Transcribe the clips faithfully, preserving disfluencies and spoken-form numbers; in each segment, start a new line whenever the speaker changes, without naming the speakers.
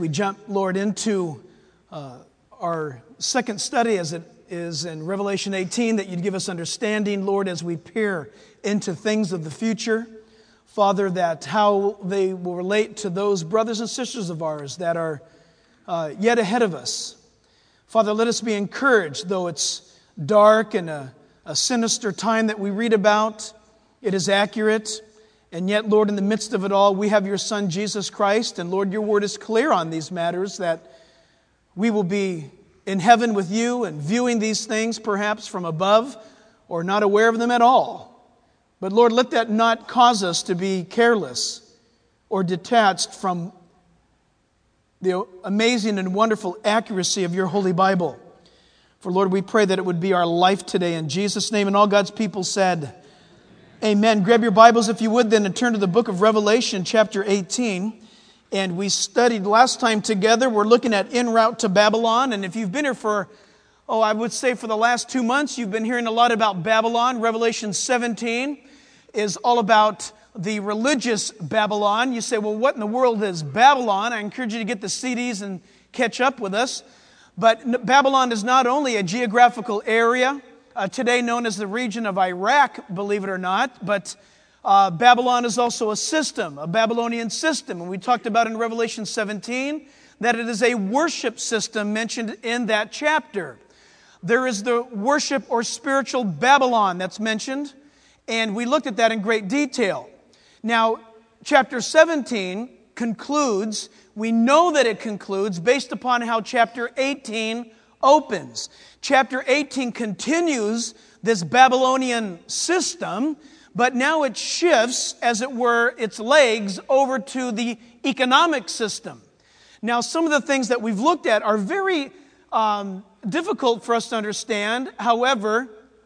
we jump, Lord, into uh, our second study as it is in Revelation eighteen, that you'd give us understanding, Lord, as we peer into things of the future. Father, that how they will relate to those brothers and sisters of ours that are uh, yet ahead of us. Father, let us be encouraged, though it's dark and a, a sinister time that we read about. It is accurate. And yet, Lord, in the midst of it all, we have your Son, Jesus Christ. And Lord, your word is clear on these matters, that we will be in heaven with you and viewing these things perhaps from above or not aware of them at all. But Lord, let that not cause us to be careless or detached from the amazing and wonderful accuracy of your Holy Bible. For Lord, we pray that it would be our life today in Jesus' name. And all God's people said, amen. Grab your Bibles if you would then and turn to the book of Revelation chapter eighteen. And we studied last time together. We're looking at En Route to Babylon. And if you've been here for, oh, I would say for the last two months, you've been hearing a lot about Babylon. Revelation seventeen is all about the religious Babylon. You say, well, what in the world is Babylon? I encourage you to get the C Ds and catch up with us. But Babylon is not only a geographical area, Uh, today known as the region of Iraq, believe it or not. But uh, Babylon is also a system, a Babylonian system. And we talked about in Revelation seventeen that it is a worship system mentioned in that chapter. There is the worship or spiritual Babylon that's mentioned. And we looked at that in great detail. Now, chapter seventeen concludes, we know that it concludes based upon how chapter eighteen opens. Chapter eighteen continues this Babylonian system, but now it shifts, as it were, its legs over to the economic system. Now, some of the things that we've looked at are very um, difficult for us to understand. However,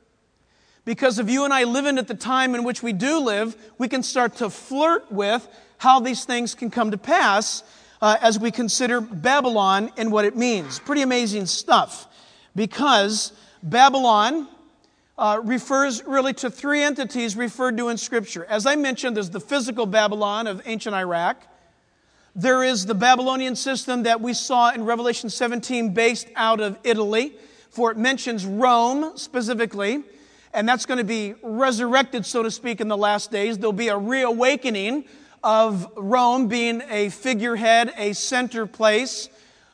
because of you and I living at the time in which we do live, we can start to flirt with how these things can come to pass uh, as we consider Babylon and what it means. Pretty amazing stuff. Because Babylon uh, refers really to three entities referred to in Scripture. As I mentioned, there's the physical Babylon of ancient Iraq. There is the Babylonian system that we saw in Revelation seventeen based out of Italy, for it mentions Rome specifically, and that's going to be resurrected, so to speak, in the last days. There'll be a reawakening of Rome being a figurehead, a center place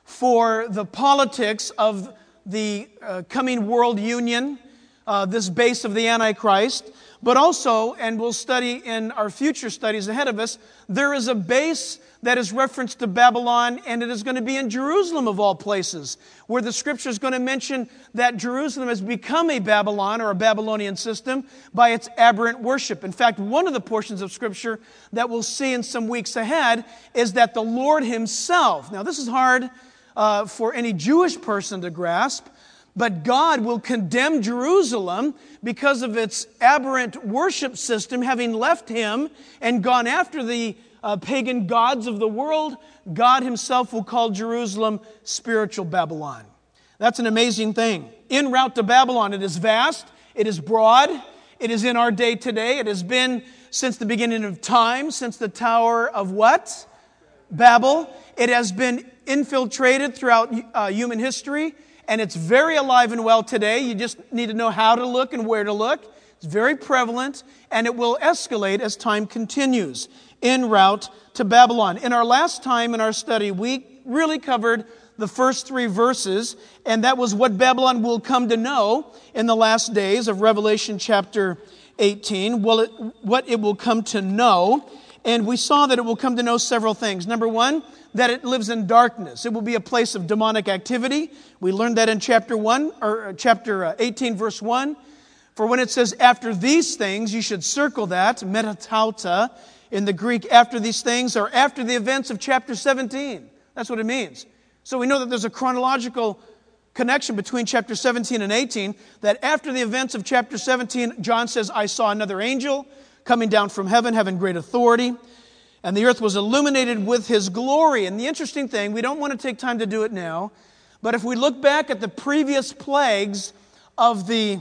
for the politics of the uh, coming world union, uh, this base of the Antichrist. But also, and we'll study in our future studies ahead of us, there is a base that is referenced to Babylon, and it is going to be in Jerusalem of all places, where the Scripture is going to mention that Jerusalem has become a Babylon or a Babylonian system by its aberrant worship. In fact, one of the portions of Scripture that we'll see in some weeks ahead is that the Lord Himself, now this is hard Uh, for any Jewish person to grasp, but God will condemn Jerusalem because of its aberrant worship system, having left Him and gone after the uh, pagan gods of the world. God Himself will call Jerusalem spiritual Babylon. That's an amazing thing. En route to Babylon, it is vast, it is broad, it is in our day today, it has been since the beginning of time, since the Tower of what? Babel. It has been infiltrated throughout uh, human history, and it's very alive and well today. You just need to know how to look and where to look. It's very prevalent, and it will escalate as time continues. En route to Babylon. In our last time in our study, we really covered the first three verses, and that was what Babylon will come to know in the last days of Revelation chapter eighteen. Well, it, what it will come to know. And we saw that it will come to know several things. Number one, that it lives in darkness. It will be a place of demonic activity. We learned that in chapter one, or chapter eighteen, verse one. For when it says, after these things, you should circle that, metatauta, in the Greek, after these things, or after the events of chapter seventeen. That's what it means. So we know that there's a chronological connection between chapter seventeen and eighteen, that after the events of chapter seventeen, John says, I saw another angel coming down from heaven, having great authority, and the earth was illuminated with His glory. And the interesting thing, we don't want to take time to do it now, but if we look back at the previous plagues of the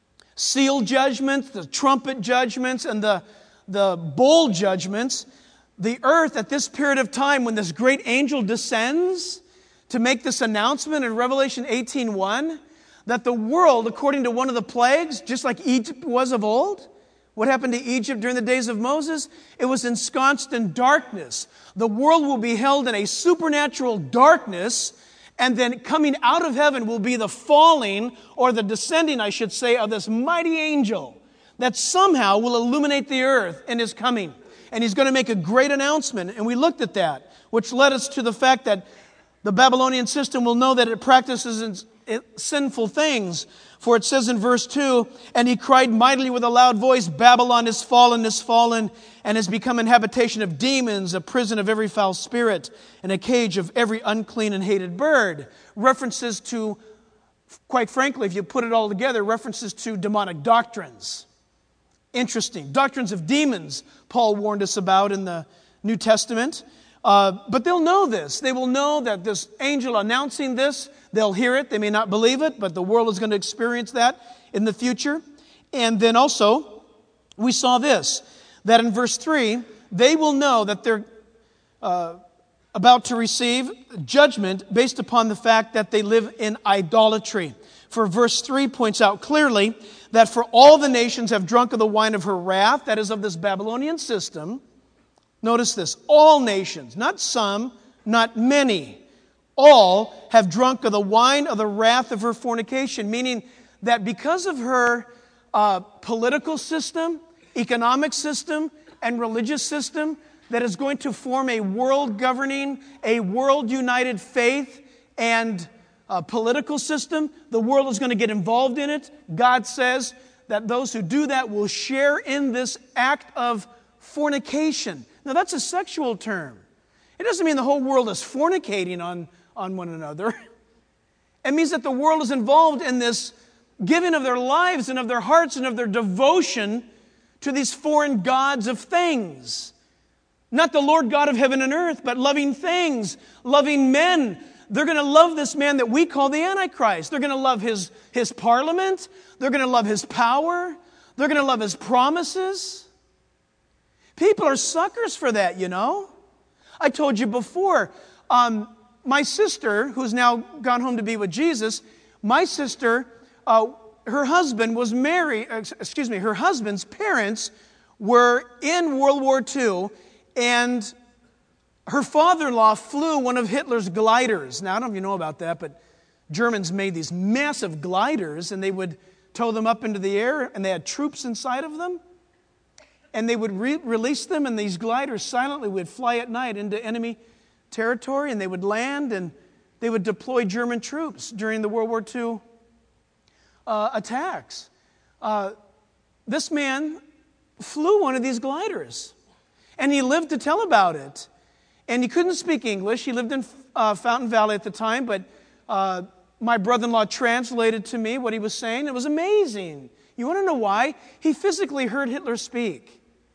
seal judgments, the trumpet judgments, and the, the bowl judgments, the earth at this period of time when this great angel descends to make this announcement in Revelation eighteen one, that the world, according to one of the plagues, just like Egypt was of old, what happened to Egypt during the days of Moses? It was ensconced in darkness. The world will be held in a supernatural darkness, and then coming out of heaven will be the falling, or the descending, I should say, of this mighty angel that somehow will illuminate the earth in his coming. And he's going to make a great announcement. And we looked at that, which led us to the fact that the Babylonian system will know that it practices sinful things. For it says in verse two, and he cried mightily with a loud voice, Babylon is fallen, is fallen, and has become an habitation of demons, a prison of every foul spirit, and a cage of every unclean and hated bird. References to, quite frankly, if you put it all together, references to demonic doctrines. Interesting. Doctrines of demons, Paul warned us about in the New Testament. Uh, but they'll know this. They will know that this angel announcing this, they'll hear it. They may not believe it, but the world is going to experience that in the future. And then also, we saw this, that in verse three, they will know that they're uh, about to receive judgment based upon the fact that they live in idolatry. For verse three points out clearly that for all the nations have drunk of the wine of her wrath, that is of this Babylonian system. Notice this, all nations, not some, not many, all have drunk of the wine of the wrath of her fornication, meaning that because of her uh, political system, economic system, and religious system that is going to form a world governing, a world united faith and uh, political system, the world is going to get involved in it. God says that those who do that will share in this act of fornication. Now, that's a sexual term. It doesn't mean the whole world is fornicating on, on one another. It means that the world is involved in this giving of their lives and of their hearts and of their devotion to these foreign gods of things. Not the Lord God of heaven and earth, but loving things, loving men. They're going to love this man that we call the Antichrist. They're going to love his, his parliament. They're going to love his power. They're going to love his promises. People are suckers for that, you know. I told you before, um, my sister, who's now gone home to be with Jesus, my sister, uh, her husband was married, excuse me, her husband's parents were in World War Two, and her father-in-law flew one of Hitler's gliders. Now, I don't know if you know about that, but Germans made these massive gliders, and they would tow them up into the air, and they had troops inside of them. And they would re- release them, and these gliders silently would fly at night into enemy territory, and they would land, and they would deploy German troops during the World War Two uh, attacks. Uh, this man flew one of these gliders, and he lived to tell about it. And he couldn't speak English. He lived in uh, Fountain Valley at the time, but uh, my brother-in-law translated to me what he was saying. It was amazing. You want to know why? He physically heard Hitler speak.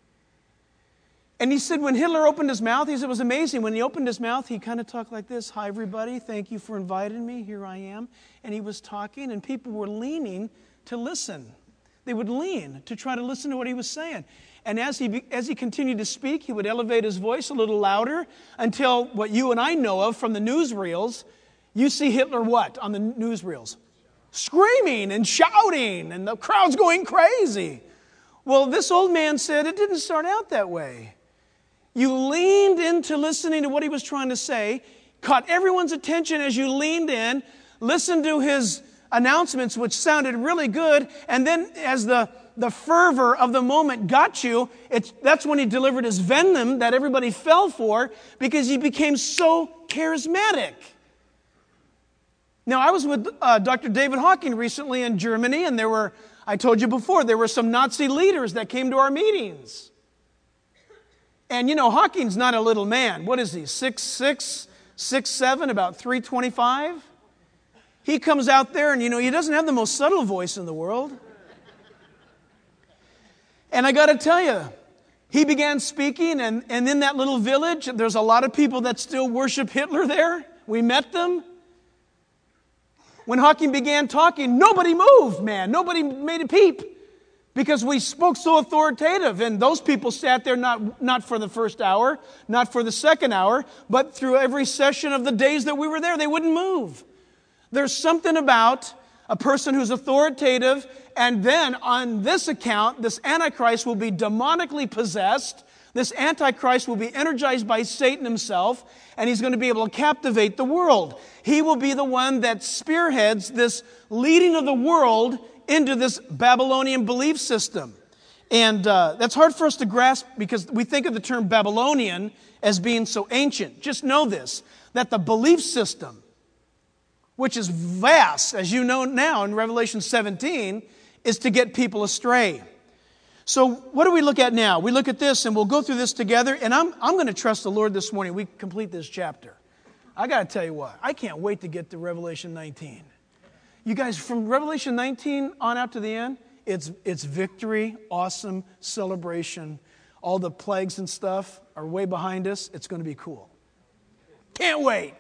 And he said when Hitler opened his mouth, he said it was amazing. When he opened his mouth, he kind of talked like this. Hi, everybody. Thank you for inviting me. Here I am. And he was talking, and people were leaning to listen. They would lean to try to listen to what he was saying. And as he as he continued to speak, he would elevate his voice a little louder until what you and I know of from the newsreels, you see Hitler what on the newsreels? Screaming and shouting, and the crowd's going crazy. Well, this old man said it didn't start out that way. You leaned into listening to what he was trying to say, caught everyone's attention as you leaned in, listened to his announcements, which sounded really good, and then as the, the fervor of the moment got you, it's, that's when he delivered his venom that everybody fell for because he became so charismatic. Now, I was with uh, Doctor David Hawking recently in Germany, and there were, I told you before, there were some Nazi leaders that came to our meetings. And you know, Hawking's not a little man. What is he, six six, six seven, about three twenty-five? He comes out there and, you know, he doesn't have the most subtle voice in the world. And I got to tell you, he began speaking, and, and in that little village, there's a lot of people that still worship Hitler there. We met them. When Hawking began talking, nobody moved, man. Nobody made a peep. Because we spoke so authoritative, and those people sat there not, not for the first hour, not for the second hour, but through every session of the days that we were there. They wouldn't move. There's something about a person who's authoritative, and then on this account, this Antichrist will be demonically possessed. This Antichrist will be energized by Satan himself, and he's going to be able to captivate the world. He will be the one that spearheads this leading of the world into this Babylonian belief system. And uh, that's hard for us to grasp because we think of the term Babylonian as being so ancient. Just know this, that the belief system, which is vast, as you know now in Revelation seventeen, is to get people astray. So what do we look at now? We look at this, and we'll go through this together, and I'm, I'm going to trust the Lord this morning. We complete this chapter. I got to tell you what, I can't wait to get to Revelation nineteen. You guys, from Revelation nineteen on out to the end, it's, it's victory, awesome, celebration. All the plagues and stuff are way behind us. It's going to be cool. Can't wait.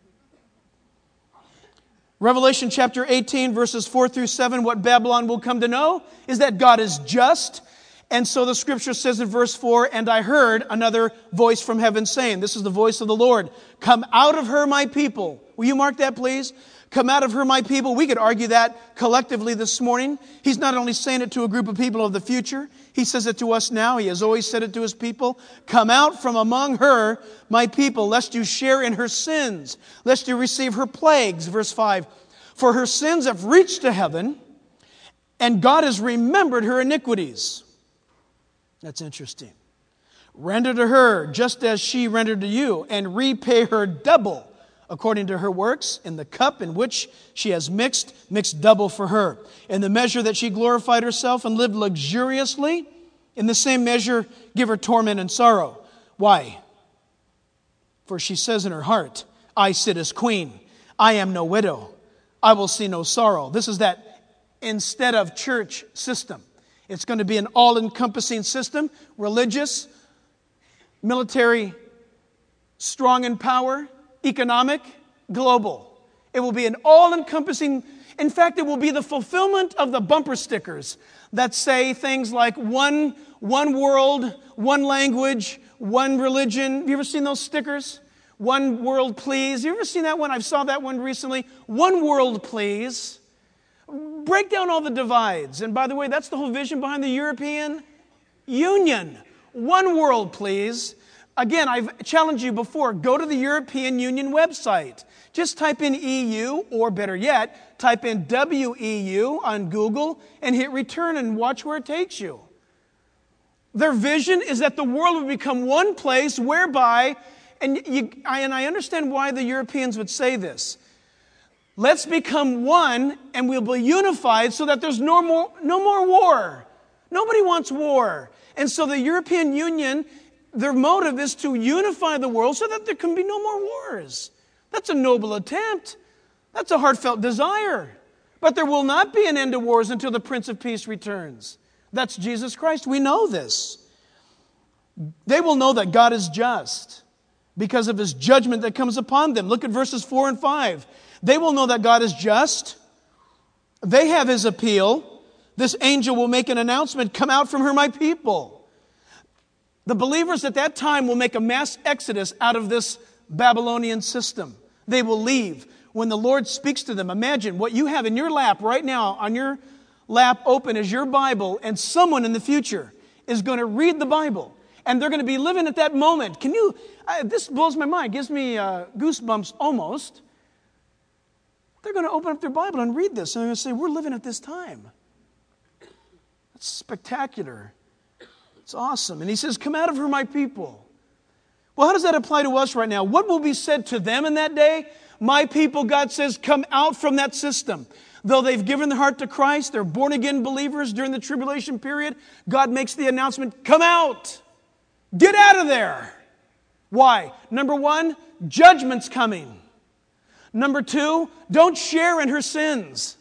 Revelation chapter eighteen, verses four through seven, what Babylon will come to know is that God is just. And so the scripture says in verse four, and I heard another voice from heaven saying, this is the voice of the Lord, come out of her, my people. Will you mark that, please? Come out of her, my people. We could argue that collectively this morning. He's not only saying it to a group of people of the future, he says it to us now. He has always said it to his people. Come out from among her, my people, lest you share in her sins, lest you receive her plagues. Verse five, for her sins have reached to heaven, and God has remembered her iniquities. That's interesting. Render to her just as she rendered to you, and repay her double according to her works, in the cup in which she has mixed, mixed double for her. In the measure that she glorified herself and lived luxuriously, in the same measure give her torment and sorrow. Why? For she says in her heart, I sit as queen. I am no widow. I will see no sorrow. This is that instead of church system. It's going to be an all-encompassing system, religious, military, strong in power, economic, global. It will be an all-encompassing, in fact, it will be the fulfillment of the bumper stickers that say things like one, one world, one language, one religion. Have you ever seen those stickers? One world, please. You ever seen that one? I saw that one recently. One world, please. Break down all the divides. And by the way, that's the whole vision behind the European Union. One world, please. Again, I've challenged you before. Go to the European Union website. Just type in E U, or better yet, type in W E U on Google and hit return and watch where it takes you. Their vision is that the world would become one place whereby, and, you, I, and I understand why the Europeans would say this, let's become one and we'll be unified so that there's no more, no more war. Nobody wants war. And so the European Union, their motive is to unify the world so that there can be no more wars. That's a noble attempt. That's a heartfelt desire. But there will not be an end to wars until the Prince of Peace returns. That's Jesus Christ. We know this. They will know that God is just because of His judgment that comes upon them. Look at verses four and five. They will know that God is just. They have His appeal. This angel will make an announcement, come out from her, my people. The believers at that time will make a mass exodus out of this Babylonian system. They will leave. When the Lord speaks to them, imagine what you have in your lap right now, on your lap open is your Bible, and someone in the future is going to read the Bible. And they're going to be living at that moment. Can you, uh, this blows my mind, gives me uh, goosebumps almost. They're going to open up their Bible and read this, and they're going to say, we're living at this time. That's spectacular. It's awesome. And He says, come out of her, my people. Well, how does that apply to us right now? What will be said to them in that day? My people, God says, come out from that system. Though they've given their heart to Christ, they're born-again believers during the tribulation period, God makes the announcement, come out. Get out of there. Why? Number one, judgment's coming. Number two, don't share in her sins.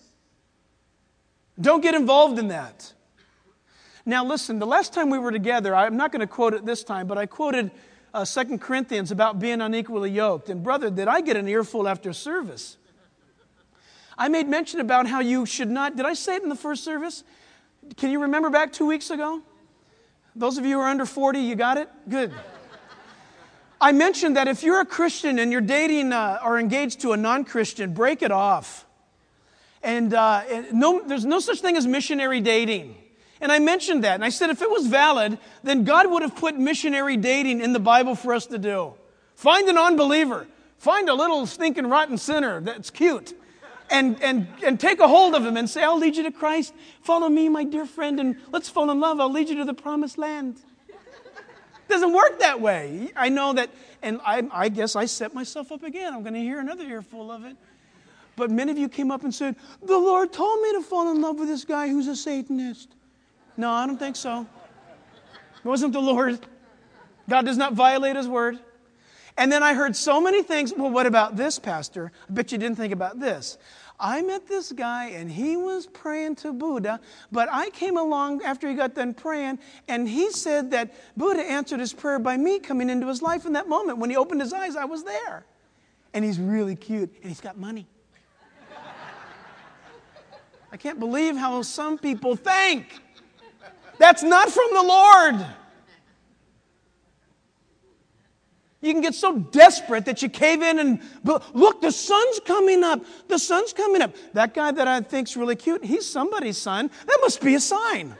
Don't get involved in that. Now listen, the last time we were together, I'm not going to quote it this time, but I quoted uh, Second Corinthians about being unequally yoked. And brother, did I get an earful after service? I made mention about how you should not, did I say it in the first service? Can you remember back two weeks ago? Those of you who are under forty, you got it? Good. I mentioned that if you're a Christian and you're dating uh, or engaged to a non-Christian, break it off. And, uh, and no, there's no such thing as missionary dating. And I mentioned that. And I said if it was valid, then God would have put missionary dating in the Bible for us to do. Find an unbeliever. Find a little stinking rotten sinner that's cute. And, and, and take a hold of him and say, I'll lead you to Christ. Follow me, my dear friend, and let's fall in love. I'll lead you to the promised land. It doesn't work that way. I know that, and I, I guess I set myself up again. I'm going to hear another earful of it. But many of you came up and said, the Lord told me to fall in love with this guy who's a Satanist. No, I don't think so. It wasn't the Lord. God does not violate His word. And then I heard so many things. Well, what about this, Pastor? I bet you didn't think about this. I met this guy and he was praying to Buddha, but I came along after he got done praying and he said that Buddha answered his prayer by me coming into his life in that moment. When he opened his eyes, I was there. And he's really cute and he's got money. I can't believe how some people think. That's not from the Lord. You can get so desperate that you cave in and, look, the sun's coming up. The sun's coming up. That guy that I think's really cute, he's somebody's son. That must be a sign.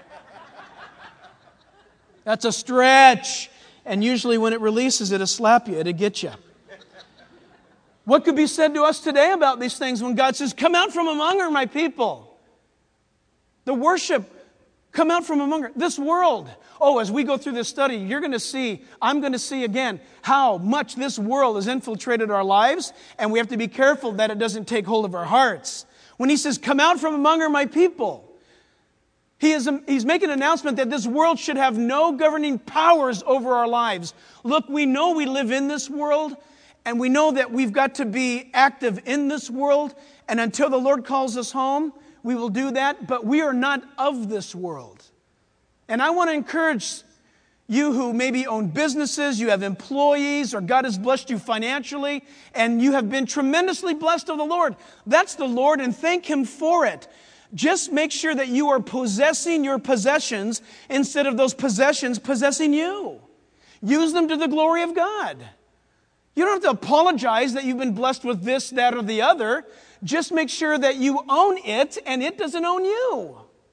That's a stretch. And usually when it releases, it'll slap you. It'll get you. What could be said to us today about these things when God says, come out from among her, my people? The worship, come out from among her. This world. Oh, as we go through this study, you're going to see, I'm going to see again, how much this world has infiltrated our lives, and we have to be careful that it doesn't take hold of our hearts. When He says, come out from among her, my people, He is, He's making an announcement that this world should have no governing powers over our lives. Look, we know we live in this world, and we know that we've got to be active in this world, and until the Lord calls us home, we will do that, but we are not of this world. And I want to encourage you who maybe own businesses, you have employees, or God has blessed you financially, and you have been tremendously blessed of the Lord. That's the Lord, and thank Him for it. Just make sure that you are possessing your possessions instead of those possessions possessing you. Use them to the glory of God. You don't have to apologize that you've been blessed with this, that, or the other. Just make sure that you own it and it doesn't own you.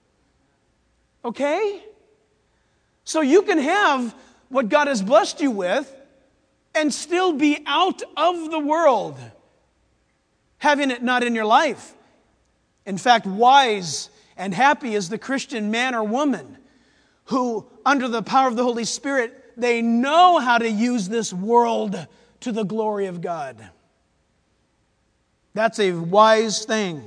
Okay? So you can have what God has blessed you with and still be out of the world, having it not in your life. In fact, wise and happy is the Christian man or woman who, under the power of the Holy Spirit, they know how to use this world to the glory of God. That's a wise thing.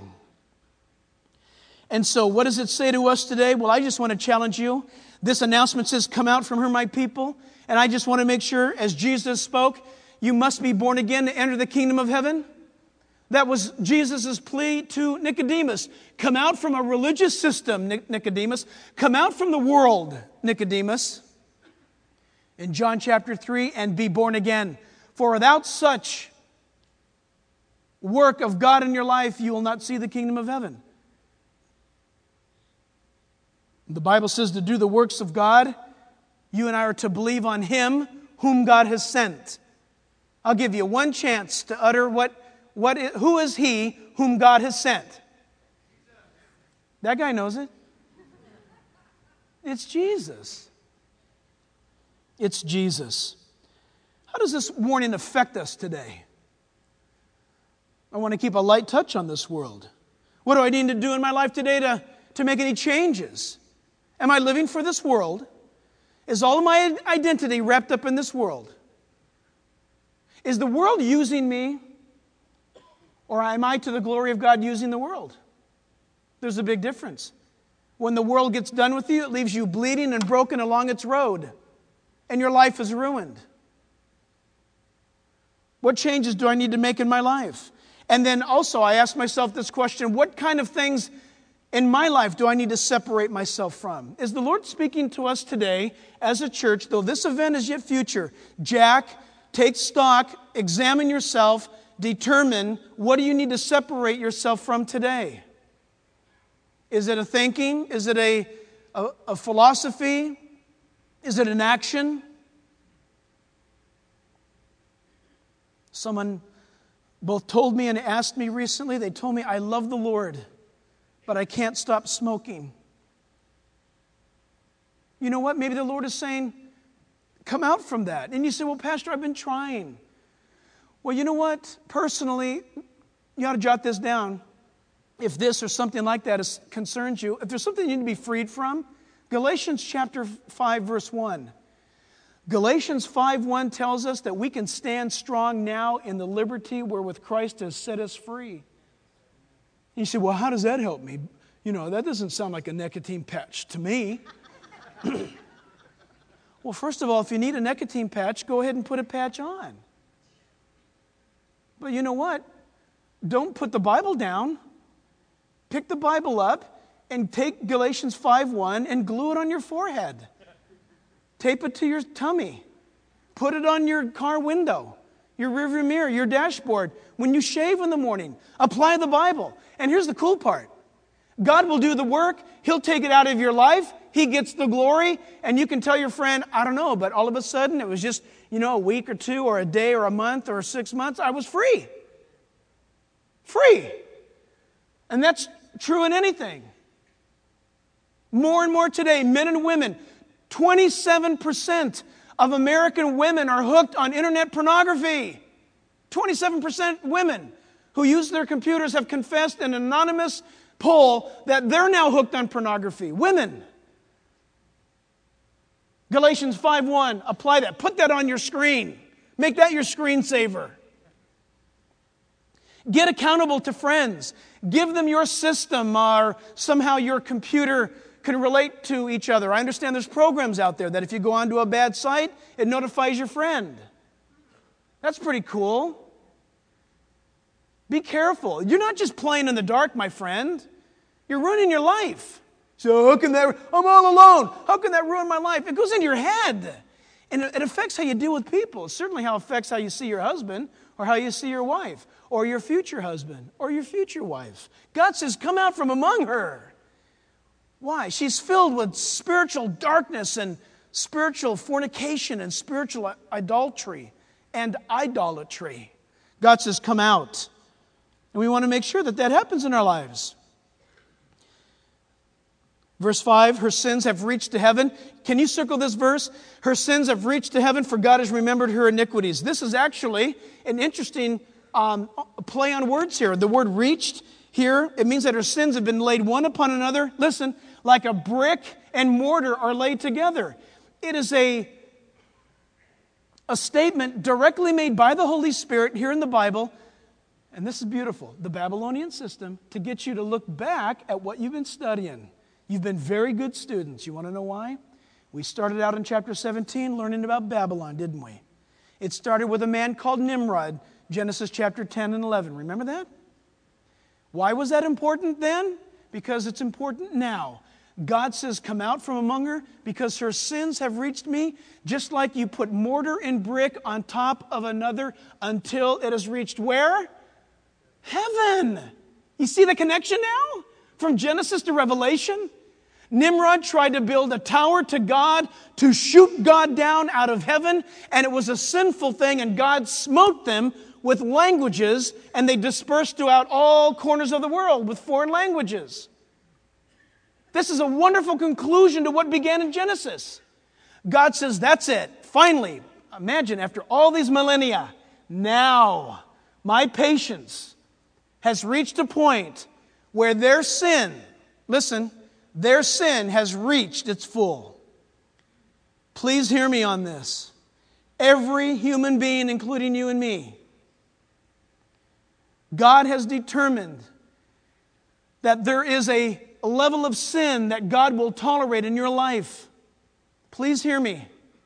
And so what does it say to us today? Well, I just want to challenge you. This announcement says, come out from her, my people. And I just want to make sure, as Jesus spoke, you must be born again to enter the kingdom of heaven. That was Jesus' plea to Nicodemus. Come out from a religious system, Nicodemus. Come out from the world, Nicodemus. In John chapter three, and be born again. For without such work of God in your life, you will not see the kingdom of heaven. The Bible says to do the works of God, you and I are to believe on Him whom God has sent. I'll give you one chance to utter what, what, is, who is He whom God has sent? That guy knows it. It's Jesus. It's Jesus. How does this warning affect us today? I want to keep a light touch on this world. What do I need to do in my life today to, to make any changes? Am I living for this world? Is all of my identity wrapped up in this world? Is the world using me? Or am I, to the glory of God, using the world? There's a big difference. When the world gets done with you, it leaves you bleeding and broken along its road. And your life is ruined. What changes do I need to make in my life? And then also I ask myself this question, what kind of things in my life do I need to separate myself from? Is the Lord speaking to us today as a church, though this event is yet future? Jack, take stock, examine yourself, determine what do you need to separate yourself from today? Is it a thinking? Is it a, a, a philosophy? Is it an action? Someone both told me and asked me recently, they told me, I love the Lord, but I can't stop smoking. You know what? Maybe the Lord is saying, come out from that. And you say, well, Pastor, I've been trying. Well, you know what? Personally, you ought to jot this down. If this or something like that is, concerns you, if there's something you need to be freed from, Galatians chapter five, verse one. Galatians five one tells us that we can stand strong now in the liberty wherewith Christ has set us free. You say, well, how does that help me? You know, that doesn't sound like a nicotine patch to me. Well, first of all, if you need a nicotine patch, go ahead and put a patch on. But you know what? Don't put the Bible down. Pick the Bible up and take Galatians five one and glue it on your forehead. Tape it to your tummy. Put it on your car window, your rearview mirror, your dashboard. When you shave in the morning, apply the Bible. And here's the cool part. God will do the work. He'll take it out of your life. He gets the glory. And you can tell your friend, I don't know, but all of a sudden it was just, you know, a week or two or a day or a month or six months. I was free. Free. And that's true in anything. More and more today, men and women, twenty-seven percent of American women are hooked on internet pornography. twenty-seven percent women who use their computers have confessed in an anonymous poll that they're now hooked on pornography. Women. Galatians five one, apply that. Put that on your screen. Make that your screensaver. Get accountable to friends. Give them your system, or somehow your computer can relate to each other. I understand there's programs out there that if you go onto a bad site, it notifies your friend. That's pretty cool. Be careful. You're not just playing in the dark, my friend. You're ruining your life. So how can that, I'm all alone. How can that ruin my life? It goes in your head. And it affects how you deal with people. It's certainly how it affects how you see your husband or how you see your wife or your future husband or your future wife. God says, come out from among her. Why? She's filled with spiritual darkness and spiritual fornication and spiritual idolatry and idolatry. God says, come out. And we want to make sure that that happens in our lives. Verse five, her sins have reached to heaven. Can you circle this verse? Her sins have reached to heaven, for God has remembered her iniquities. This is actually an interesting um, play on words here. The word reached here, it means that her sins have been laid one upon another. Listen, like a brick and mortar are laid together. It is a, a statement directly made by the Holy Spirit here in the Bible. And this is beautiful. The Babylonian system to get you to look back at what you've been studying. You've been very good students. You want to know why? We started out in chapter seventeen learning about Babylon, didn't we? It started with a man called Nimrod, Genesis chapter ten and eleven. Remember that? Why was that important then? Because it's important now. God says, come out from among her because her sins have reached me, just like you put mortar and brick on top of another until it has reached where? Heaven. You see the connection now? From Genesis to Revelation? Nimrod tried to build a tower to God to shoot God down out of heaven, and it was a sinful thing, and God smote them with languages, and they dispersed throughout all corners of the world with foreign languages. This is a wonderful conclusion to what began in Genesis. God says, that's it. Finally, imagine after all these millennia, now my patience has reached a point where their sin, listen, their sin has reached its full. Please hear me on this. Every human being, including you and me, God has determined that there is a level of sin that God will tolerate in your life. Please hear me.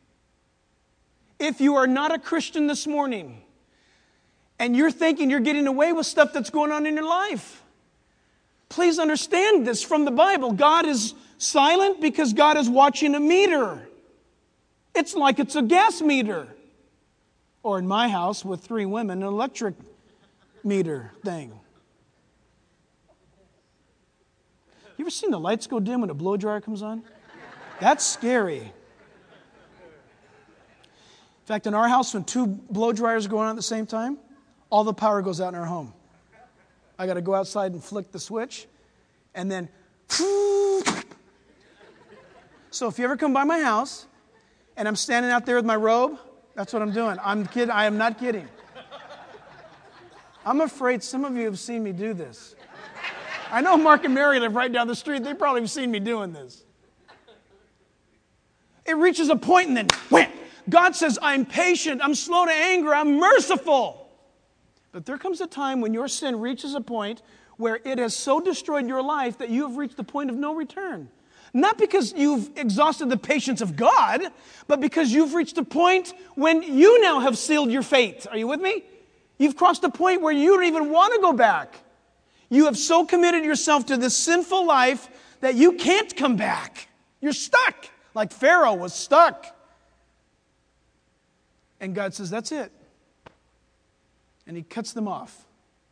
If you are not a Christian this morning and you're thinking you're getting away with stuff that's going on in your life, please understand this from the Bible. God is silent because God is watching a meter. It's like it's a gas meter. Or in my house with three women, an electric meter thing. You ever seen the lights go dim when a blow dryer comes on? That's scary. In fact, in our house, when two blow dryers are going on at the same time, all the power goes out in our home. I got to go outside and flick the switch, and then, so if you ever come by my house, and I'm standing out there with my robe, that's what I'm doing. I'm kidding. I am not kidding. I'm afraid some of you have seen me do this. I know Mark and Mary live right down the street. They probably have seen me doing this. It reaches a point and then, wham! God says, I'm patient, I'm slow to anger, I'm merciful. But there comes a time when your sin reaches a point where it has so destroyed your life that you have reached the point of no return. Not because you've exhausted the patience of God, but because you've reached a point when you now have sealed your fate. Are you with me? You've crossed a point where you don't even want to go back. You have so committed yourself to this sinful life that you can't come back. You're stuck, like Pharaoh was stuck. And God says, that's it. And he cuts them off.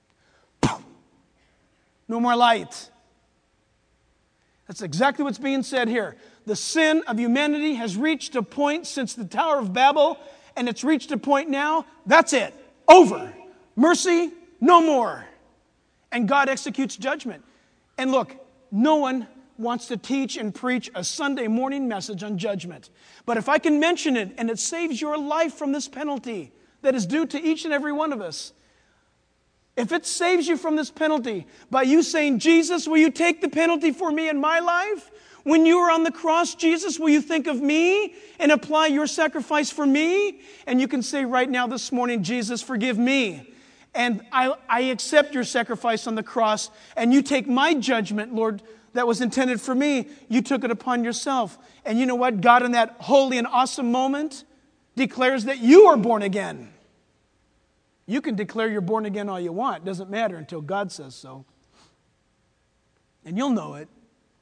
No more light. That's exactly what's being said here. The sin of humanity has reached a point since the Tower of Babel, and it's reached a point now. That's it. Over. Mercy, no more. And God executes judgment. And look, no one wants to teach and preach a Sunday morning message on judgment. But if I can mention it, and it saves your life from this penalty that is due to each and every one of us, if it saves you from this penalty by you saying, Jesus, will you take the penalty for me in my life? When you are on the cross, Jesus, will you think of me and apply your sacrifice for me? And you can say right now this morning, Jesus, forgive me. And I, I accept your sacrifice on the cross, and you take my judgment, Lord, that was intended for me. You took it upon yourself. And you know what? God in that holy and awesome moment declares that you are born again. You can declare you're born again all you want. It doesn't matter until God says so. And you'll know it.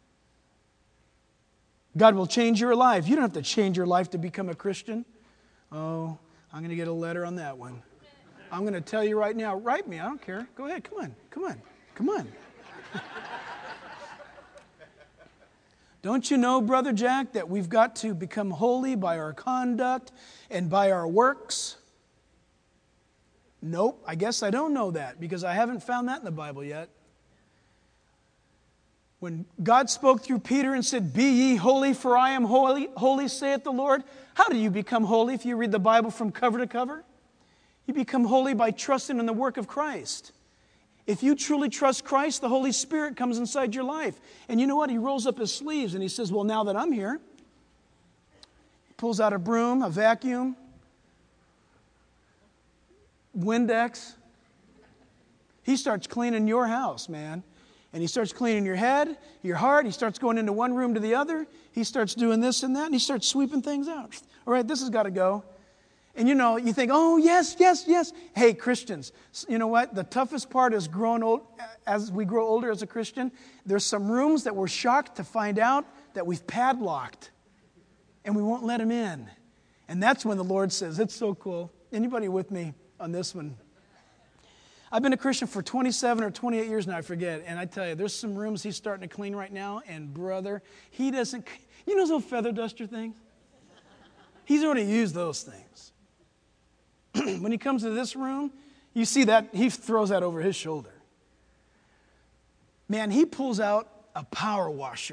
God will change your life. You don't have to change your life to become a Christian. Oh, I'm going to get a letter on that one. I'm going to tell you right now, write me. I don't care. Go ahead. Come on. Come on. Come on. Don't you know, Brother Jack, that we've got to become holy by our conduct and by our works? Nope, I guess I don't know that because I haven't found that in the Bible yet. When God spoke through Peter and said, be ye holy, for I am holy, holy, saith the Lord. How do you become holy if you read the Bible from cover to cover? You become holy by trusting in the work of Christ. If you truly trust Christ, the Holy Spirit comes inside your life. And you know what? He rolls up his sleeves and he says, well, now that I'm here, he pulls out a broom, a vacuum, Windex. He starts cleaning your house, man. And he starts cleaning your head, your heart. He starts going into one room to the other. He starts doing this and that, and he starts sweeping things out. All right, this has got to go. And you know, you think, oh, yes, yes, yes. Hey, Christians, you know what? The toughest part is growing old. As we grow older as a Christian, there's some rooms that we're shocked to find out that we've padlocked, and we won't let them in. And that's when the Lord says, it's so cool. Anybody with me on this one? I've been a Christian for twenty-seven or twenty-eight years now, I forget. And I tell you, there's some rooms he's starting to clean right now. And brother, he doesn't, you know those little feather duster things? He's already used those things. When he comes to this room, you see that, he throws that over his shoulder. Man, he pulls out a power washer.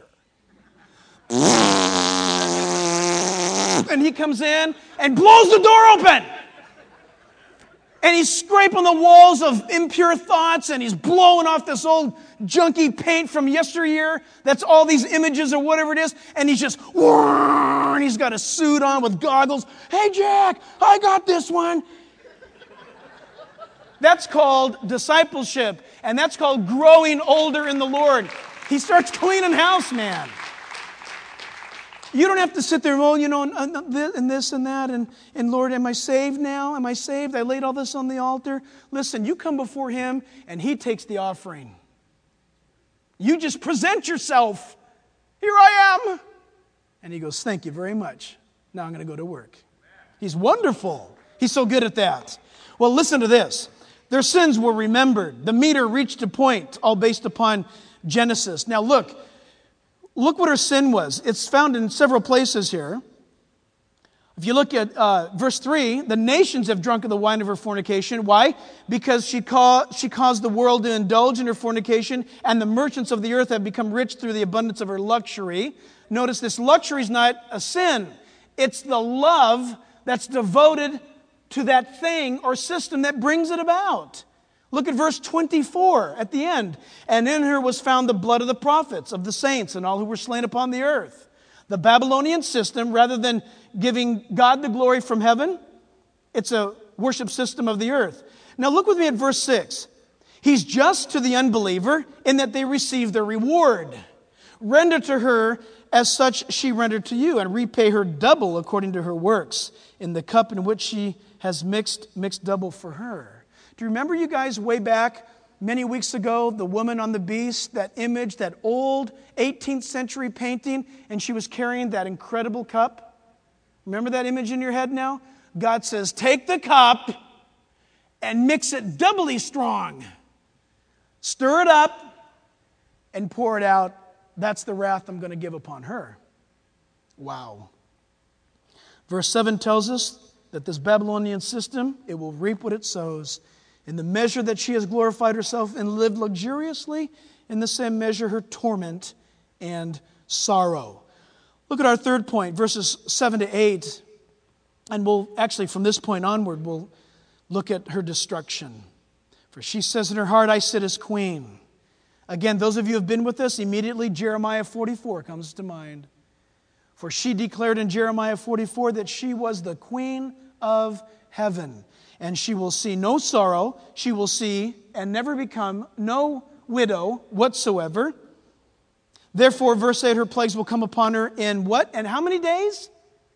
And he comes in and blows the door open. And he's scraping the walls of impure thoughts, and he's blowing off this old junky paint from yesteryear. That's all these images or whatever it is. And he's just, and he's got a suit on with goggles. Hey, Jack, I got this one. That's called discipleship, and that's called growing older in the Lord. He starts cleaning house, man. You don't have to sit there, well, you know, and this and that, and, and Lord, am I saved now? Am I saved? I laid all this on the altar. Listen, you come before Him, and He takes the offering. You just present yourself. Here I am. And He goes, thank you very much. Now I'm going to go to work. He's wonderful. He's so good at that. Well, listen to this. Their sins were remembered. The meter reached a point, all based upon Genesis. Now look, look what her sin was. It's found in several places here. If you look at uh, verse three, the nations have drunk of the wine of her fornication. Why? Because she, ca- she caused the world to indulge in her fornication, and the merchants of the earth have become rich through the abundance of her luxury. Notice this luxury is not a sin. It's the love that's devoted to that thing or system that brings it about. Look at verse twenty-four at the end. And in her was found the blood of the prophets, of the saints, and all who were slain upon the earth. The Babylonian system, rather than giving God the glory from heaven, it's a worship system of the earth. Now look with me at verse six. He's just to the unbeliever in that they receive their reward. Render to her as such she rendered to you, and repay her double according to her works. In the cup in which she has mixed, mixed double for her. Do you remember, you guys, way back many weeks ago, the woman on the beast, that image, that old eighteenth century painting, and she was carrying that incredible cup? Remember that image in your head now? God says, take the cup and mix it doubly strong. Stir it up and pour it out. That's the wrath I'm going to give upon her. Wow. Verse seven tells us that this Babylonian system, it will reap what it sows. In the measure that she has glorified herself and lived luxuriously, in the same measure her torment and sorrow. Look at our third point, verses seven to eight. And we'll actually, from this point onward, we'll look at her destruction. For she says in her heart, I sit as queen. Again, those of you who have been with us, immediately Jeremiah forty-four comes to mind. For she declared in Jeremiah forty-four that she was the queen of heaven. And she will see no sorrow. She will see and never become no widow whatsoever. Therefore, verse eight, her plagues will come upon her in what? And how many days?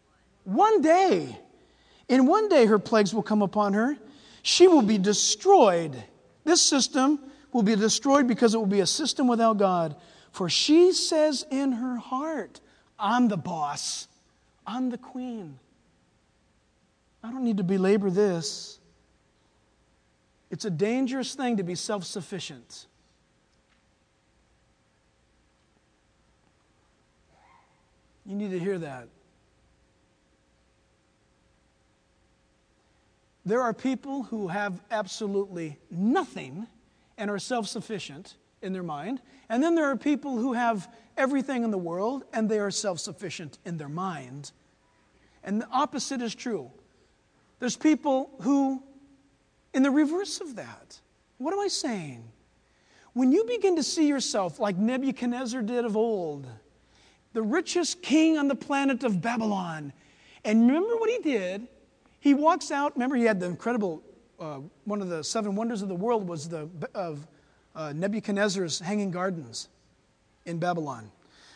One day. In one day her plagues will come upon her. She will be destroyed. This system will be destroyed because it will be a system without God. For she says in her heart, I'm the boss. I'm the queen. I don't need to belabor this. It's a dangerous thing to be self-sufficient. You need to hear that. There are people who have absolutely nothing and are self-sufficient in their mind. And then there are people who have everything in the world and they are self-sufficient in their mind. And the opposite is true. There's people who, in the reverse of that. What am I saying? When you begin to see yourself like Nebuchadnezzar did of old, the richest king on the planet of Babylon, and remember what he did? He walks out, remember he had the incredible, uh, one of the seven wonders of the world was the of uh, Nebuchadnezzar's hanging gardens in Babylon.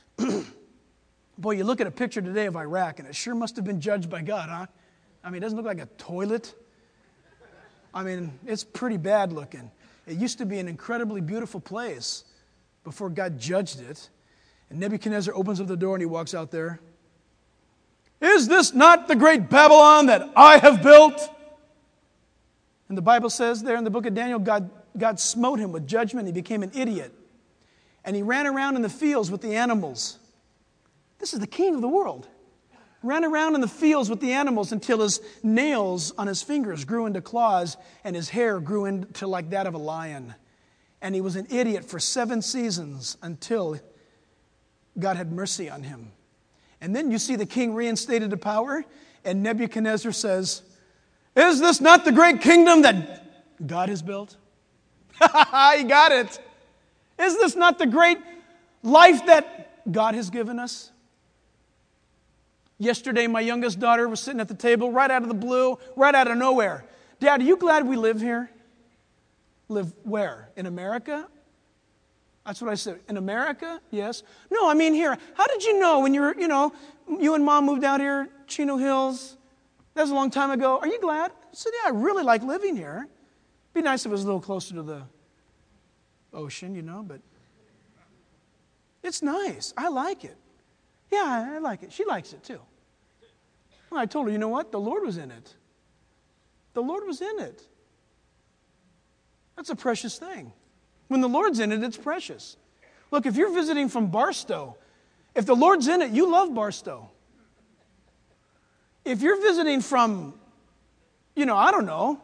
Boy, you look at a picture today of Iraq, and it sure must have been judged by God, huh? I mean, it doesn't look like a toilet. I mean, it's pretty bad looking. It used to be an incredibly beautiful place before God judged it. And Nebuchadnezzar opens up the door and he walks out there. Is this not the great Babylon that I have built? And the Bible says there in the book of Daniel, God, God smote him with judgment. He became an idiot. And he ran around in the fields with the animals. This is the king of the world. Ran around in the fields with the animals until his nails on his fingers grew into claws and his hair grew into like that of a lion. And he was an idiot for seven seasons until God had mercy on him. And then you see the king reinstated to power, and Nebuchadnezzar says, is this not the great kingdom that God has built? He got it. Is this not the great life that God has given us? Yesterday, my youngest daughter was sitting at the table right out of the blue, right out of nowhere. Dad, are you glad we live here? Live where? In America? That's what I said. In America? Yes. No, I mean here. How did you know when you were, you know, you and Mom moved out here, Chino Hills? That was a long time ago. Are you glad? I said, yeah, I really like living here. It'd be nice if it was a little closer to the ocean, you know, but it's nice. I like it. Yeah, I like it. She likes it too. Well, I told her, you know what? The Lord was in it. The Lord was in it. That's a precious thing. When the Lord's in it, it's precious. Look, if you're visiting from Barstow, If the Lord's in it, you love Barstow. If you're visiting from, you know, I don't know,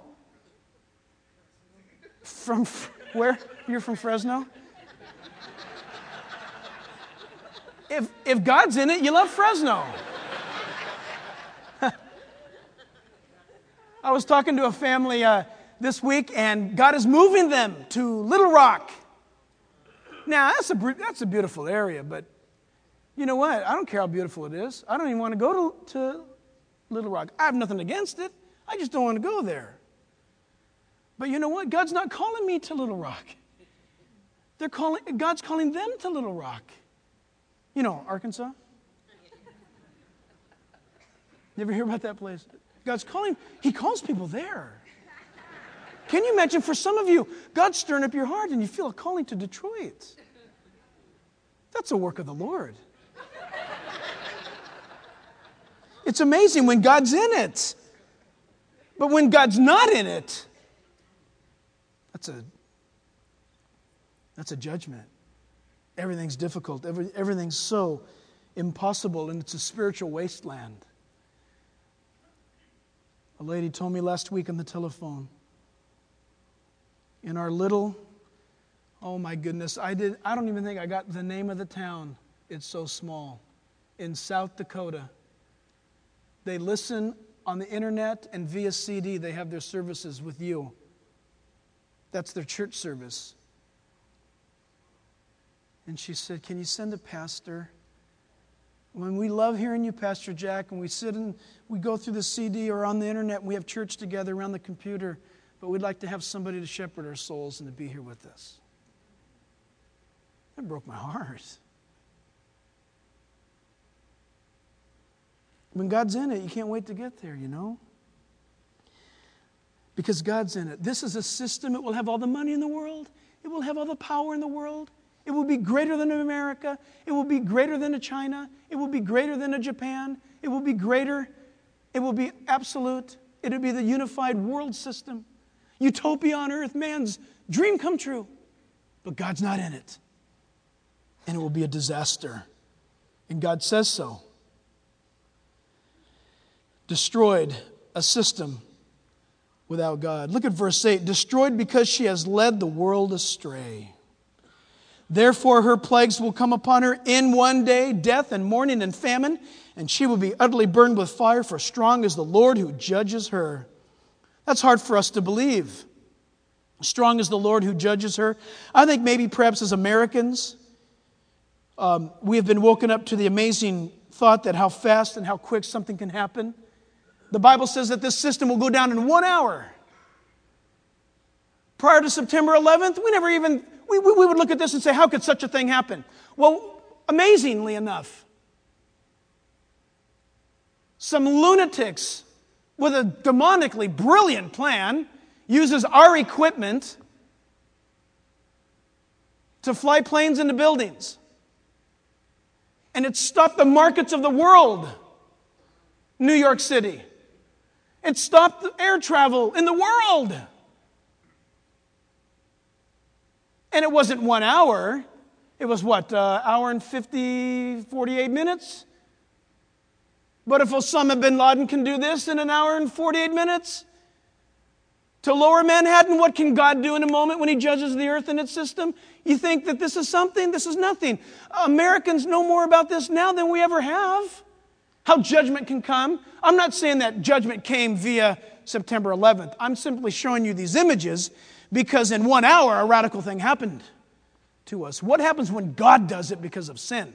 from where? You're from Fresno? If, if God's in it, you love Fresno. I was talking to a family uh, this week, and God is moving them to Little Rock. Now, that's a, that's a beautiful area, but you know what? I don't care how beautiful it is. I don't even want to go to, to Little Rock. I have nothing against it. I just don't want to go there. But you know what? God's not calling me to Little Rock. They're calling, God's calling them to Little Rock. You know, Arkansas? You ever hear about that place? God's calling, He calls people there. Can you imagine for some of you, God's stirring up your heart and you feel a calling to Detroit? That's a work of the Lord. It's amazing when God's in it. But when God's not in it, that's a, that's a judgment. Everything's difficult. Every, everything's so impossible, and it's a spiritual wasteland. A lady told me last week on the telephone, in our little, oh my goodness, I did. I don't even think I got the name of the town. It's so small. In South Dakota, they listen on the internet and via C D. They have their services with you. That's their church service. And she said, can you send a pastor? When we love hearing you, Pastor Jack, and we sit and we go through the C D or on the internet, and we have church together around the computer, but we'd like to have somebody to shepherd our souls and to be here with us. That broke my heart. When God's in it, you can't wait to get there, you know? Because God's in it. This is a system. It will have all the money in the world. It will have all the power in the world. It will be greater than America. It will be greater than a China. It will be greater than a Japan. It will be greater. It will be absolute. It will be the unified world system. Utopia on earth, man's dream come true. But God's not in it. And it will be a disaster. And God says so. Destroyed a system without God. Look at verse eight. Destroyed because she has led the world astray. Therefore her plagues will come upon her in one day, death and mourning and famine, and she will be utterly burned with fire, for strong is the Lord who judges her. That's hard for us to believe. Strong is the Lord who judges her. I think maybe perhaps as Americans, um, we have been woken up to the amazing thought that how fast and how quick something can happen. The Bible says that this system will go down in one hour. Prior to September eleventh, we never even, we, we would look at this and say, how could such a thing happen? Well, amazingly enough, some lunatics with a demonically brilliant plan uses our equipment to fly planes into buildings. And it stopped the markets of the world. New York City. It stopped the air travel in the world. And it wasn't one hour. It was what, uh, hour and fifty, forty-eight minutes? But if Osama bin Laden can do this in an hour and forty-eight minutes, to lower Manhattan, what can God do in a moment when He judges the earth and its system? You think that this is something? This is nothing. Americans know more about this now than we ever have. How judgment can come. I'm not saying that judgment came via September eleventh. I'm simply showing you these images because in one hour a radical thing happened to us. What happens when God does it because of sin?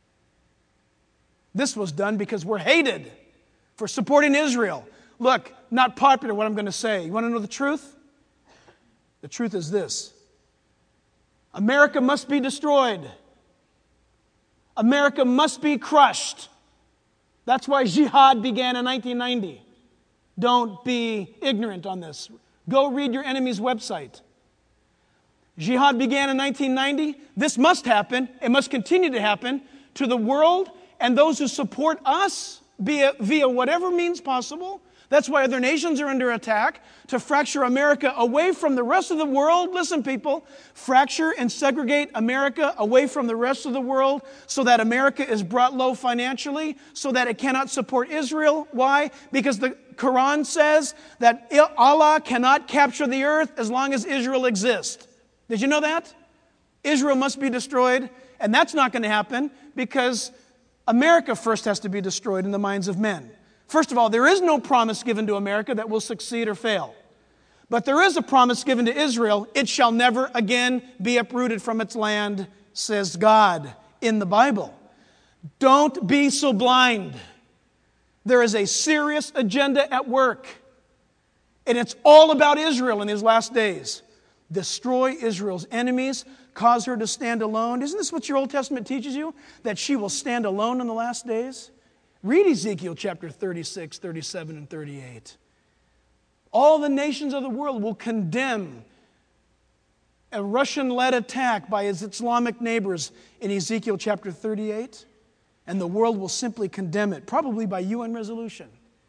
This was done because we're hated for supporting Israel. Look, not popular what I'm going to say. You want to know the truth? The truth is this. America must be destroyed. America must be crushed. That's why jihad began in nineteen ninety. Don't be ignorant on this. Go read your enemy's website. Jihad began in nineteen ninety. This must happen. It must continue to happen to the world and those who support us via, via whatever means possible. That's why other nations are under attack, to fracture America away from the rest of the world. Listen, people, fracture and segregate America away from the rest of the world so that America is brought low financially, so that it cannot support Israel. Why? Because the Quran says that Allah cannot capture the earth as long as Israel exists. Did you know that? Israel must be destroyed, and that's not going to happen because America first has to be destroyed in the minds of men. First of all, there is no promise given to America that will succeed or fail. But there is a promise given to Israel. It shall never again be uprooted from its land, says God in the Bible. Don't be so blind. There is a serious agenda at work. And it's all about Israel in these last days. Destroy Israel's enemies, cause her to stand alone. Isn't this what your Old Testament teaches you? That she will stand alone in the last days? Read Ezekiel chapter thirty-six, thirty-seven, and thirty-eight. All the nations of the world will condemn a Russian-led attack by its Islamic neighbors in Ezekiel chapter thirty-eight, and the world will simply condemn it, probably by U N resolution.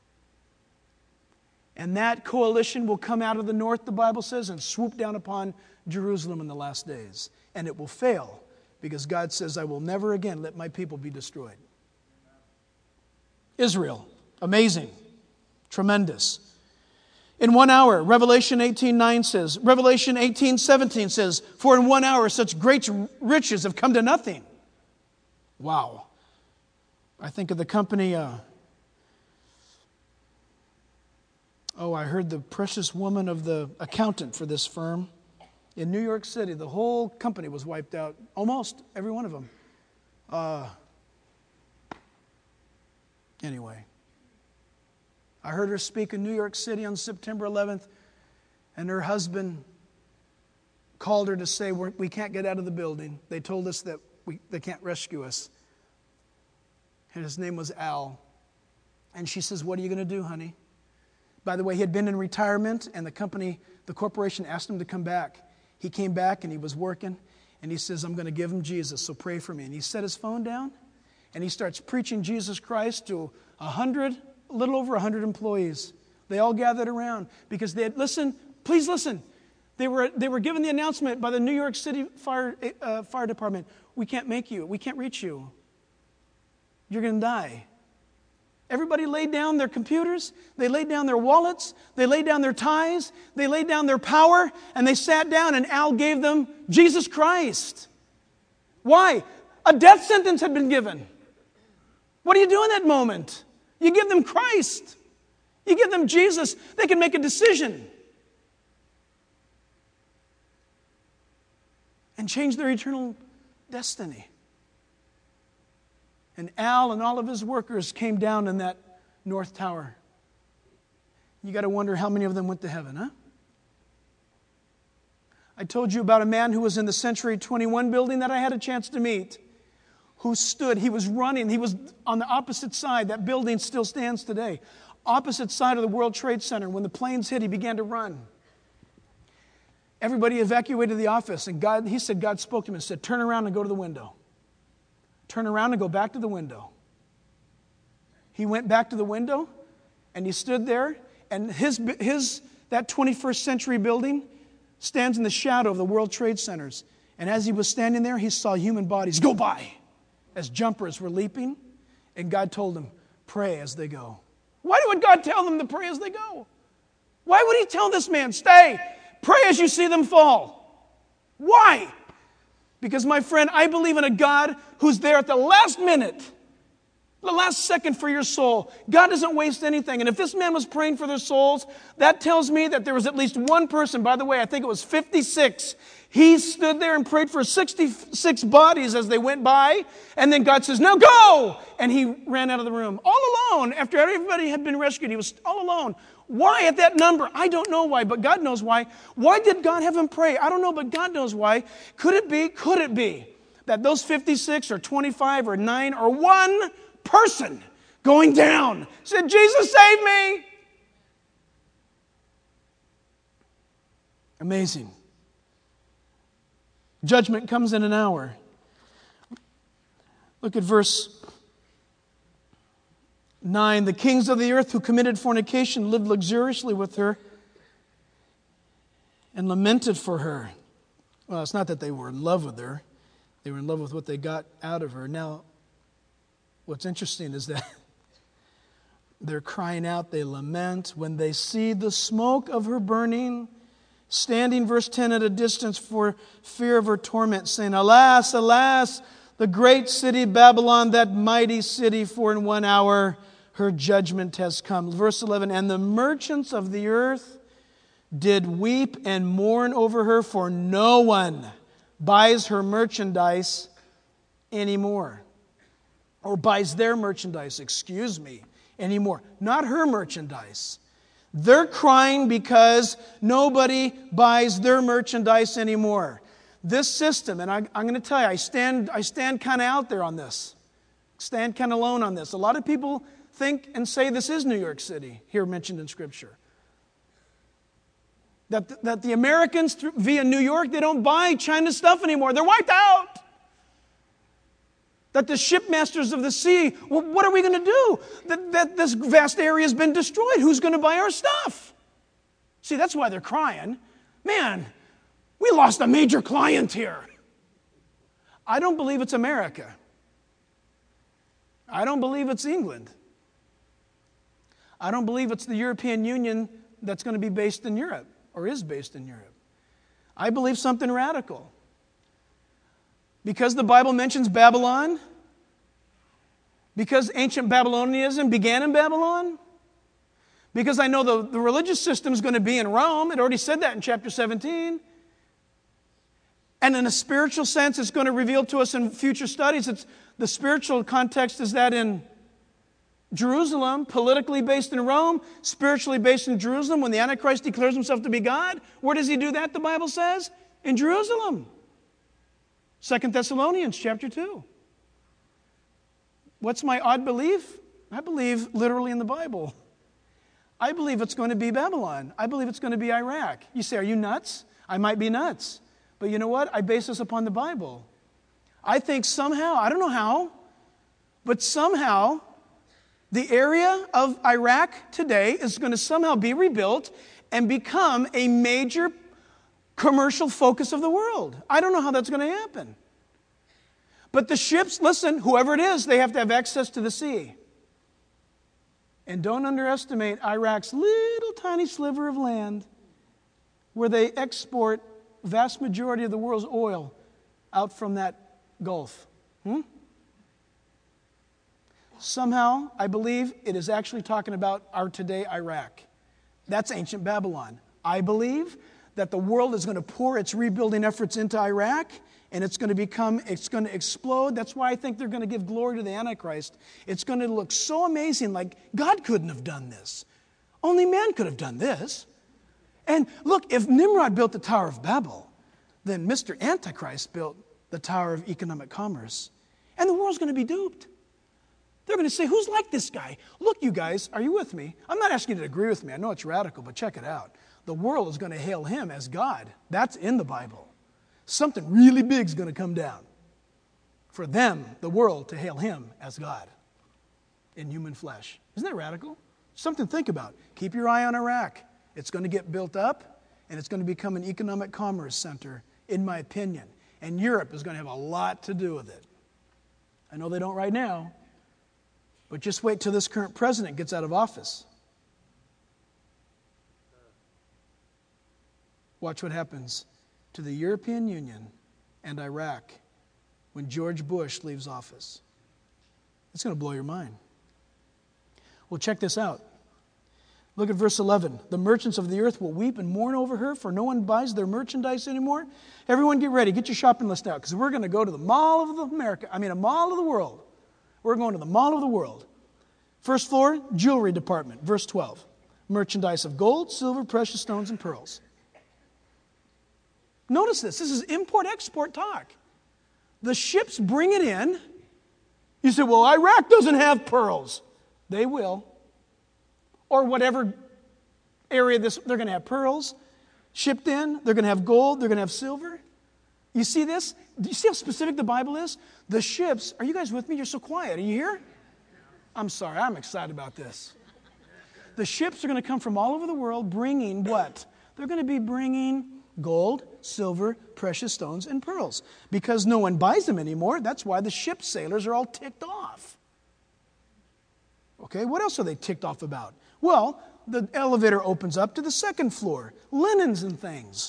And that coalition will come out of the north, the Bible says, and swoop down upon Jerusalem in the last days. And it will fail because God says, I will never again let my people be destroyed. Israel, amazing, tremendous. In one hour, Revelation eighteen nine says, Revelation eighteen seventeen says, for in one hour such great riches have come to nothing. Wow. I think of the company, uh, oh, I heard the precious woman of the accountant for this firm. In New York City, the whole company was wiped out, almost every one of them. Uh, anyway, I heard her speak in New York City on September eleventh, and her husband called her to say, We're, we can't get out of the building. They told us that we, they can't rescue us. And his name was Al. And she says, what are you going to do, honey? By the way, he had been in retirement, and the company, the corporation asked him to come back. He came back, and he was working, and he says, I'm going to give him Jesus, so pray for me. And he set his phone down, and he starts preaching Jesus Christ to a hundred, a little over a hundred employees. They all gathered around because they had, listen, please listen. They were, they were given the announcement by the New York City Fire, uh, Fire Department, we can't make you, we can't reach you. You're going to die. Everybody laid down their computers, they laid down their wallets, they laid down their ties, they laid down their power, and they sat down, and Al gave them Jesus Christ. Why? A death sentence had been given. What do you do in that moment? You give them Christ. You give them Jesus. They can make a decision and change their eternal destiny. And Al and all of his workers came down in that North Tower. You got to wonder how many of them went to heaven, huh? I told you about a man who was in the Century twenty-one building that I had a chance to meet, who stood, he was running, he was on the opposite side. That building still stands today. Opposite side of the World Trade Center. When the planes hit, he began to run. Everybody evacuated the office, and God, he said, God spoke to him and said, turn around and go to the window. Turn around and go back to the window. He went back to the window, and he stood there, and his, his that twenty-first century building stands in the shadow of the World Trade Centers. And as he was standing there, he saw human bodies go by as jumpers were leaping, and God told him, pray as they go. Why would God tell them to pray as they go? Why would he tell this man, stay, pray as you see them fall? Why? Because, my friend, I believe in a God who's there at the last minute, the last second for your soul. God doesn't waste anything. And if this man was praying for their souls, that tells me that there was at least one person, by the way, I think it was fifty-six. He stood there and prayed for sixty-six bodies as they went by. And then God says, now go! And he ran out of the room all alone. After everybody had been rescued, he was all alone. Why at that number? I don't know why, but God knows why. Why did God have him pray? I don't know, but God knows why. Could it be, could it be that those fifty-six or twenty-five or nine or one person going down said, Jesus, save me? Amazing. Judgment comes in an hour. Look at verse nine, the kings of the earth who committed fornication lived luxuriously with her and lamented for her. Well, it's not that they were in love with her. They were in love with what they got out of her. Now, what's interesting is that they're crying out, they lament when they see the smoke of her burning, standing, verse ten, at a distance for fear of her torment, saying, Alas, alas, the great city Babylon, that mighty city, for in one hour her judgment has come. Verse eleven, and the merchants of the earth did weep and mourn over her, for no one buys her merchandise anymore. Or buys their merchandise, excuse me, anymore. Not her merchandise. They're crying because nobody buys their merchandise anymore. This system, and I, I'm going to tell you, I stand, I stand kind of out there on this. Stand kind of alone on this. A lot of people think and say this is New York City, here mentioned in Scripture. That the, that the Americans through, via New York, they don't buy China stuff anymore. They're wiped out. That the shipmasters of the sea, well, what are we going to do? That, that this vast area has been destroyed. Who's going to buy our stuff? See, that's why they're crying. Man, we lost a major client here. I don't believe it's America. I don't believe it's England. I don't believe it's the European Union that's going to be based in Europe or is based in Europe. I believe something radical. Because the Bible mentions Babylon, because ancient Babylonianism began in Babylon, because I know the, the religious system is going to be in Rome. It already said that in chapter seventeen. And in a spiritual sense, it's going to reveal to us in future studies. It's, the spiritual context is that in Jerusalem, politically based in Rome, spiritually based in Jerusalem, when the Antichrist declares himself to be God, where does he do that, the Bible says? In Jerusalem. Second Thessalonians chapter two. What's my odd belief? I believe literally in the Bible. I believe it's going to be Babylon. I believe it's going to be Iraq. You say, are you nuts? I might be nuts. But you know what? I base this upon the Bible. I think somehow, I don't know how, but somehow the area of Iraq today is going to somehow be rebuilt and become a major commercial focus of the world. I don't know how that's going to happen. But the ships, listen, whoever it is, they have to have access to the sea. And don't underestimate Iraq's little tiny sliver of land where they export vast majority of the world's oil out from that Gulf. Hmm? Somehow, I believe it is actually talking about our today Iraq. That's ancient Babylon. I believe that the world is going to pour its rebuilding efforts into Iraq, and it's going to become, it's going to explode. That's why I think they're going to give glory to the Antichrist. It's going to look so amazing, like God couldn't have done this. Only man could have done this. And look, if Nimrod built the Tower of Babel, then Mister Antichrist built the Tower of Economic Commerce. And the world's going to be duped. They're going to say, who's like this guy? Look, you guys, are you with me? I'm not asking you to agree with me. I know it's radical, but check it out. The world is going to hail him as God. That's in the Bible. Something really big is going to come down for them, the world, to hail him as God in human flesh. Isn't that radical? Something to think about. Keep your eye on Iraq. It's going to get built up, and it's going to become an economic commerce center, in my opinion. And Europe is going to have a lot to do with it. I know they don't right now, but just wait till this current president gets out of office. Watch what happens to the European Union and Iraq when George Bush leaves office. It's going to blow your mind. Well, check this out. Look at verse eleven. The merchants of the earth will weep and mourn over her, for no one buys their merchandise anymore. Everyone get ready. Get your shopping list out, because we're going to go to the mall of America. I mean, a mall of the world. We're going to the mall of the world. First floor, jewelry department. Verse twelve. Merchandise of gold, silver, precious stones, and pearls. Notice this. This is import-export talk. The ships bring it in. You say, well, Iraq doesn't have pearls. They will. Or whatever area this, they're going to have pearls shipped in. They're going to have gold. They're going to have silver. You see this? Do you see how specific the Bible is? The ships, are you guys with me? You're so quiet. Are you here? I'm sorry, I'm excited about this. The ships are going to come from all over the world bringing what? They're going to be bringing gold, silver, precious stones, and pearls. Because no one buys them anymore, that's why the ship sailors are all ticked off. Okay, what else are they ticked off about? Well, the elevator opens up to the second floor. Linens and things.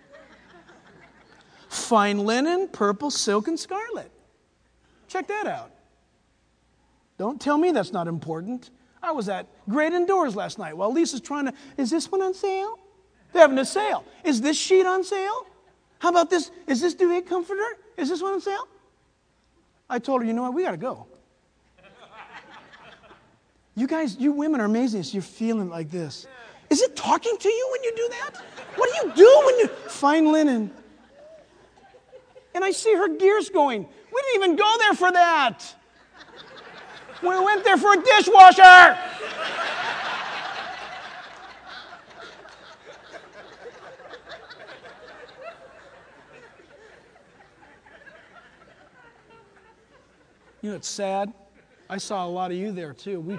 Fine linen, purple, silk, and scarlet. Check that out. Don't tell me that's not important. I was at Great Indoors last night while Lisa's trying to, is this one on sale? They're having a sale. Is this sheet on sale? How about this? Is this duvet comforter? Is this one on sale? I told her, you know what? We got to go. You guys, you women are amazing. So you're feeling like this. Is it talking to you when you do that? What do you do when you, fine linen. And I see her gears going. We didn't even go there for that. We went there for a dishwasher. You know, it's sad. I saw a lot of you there, too. We,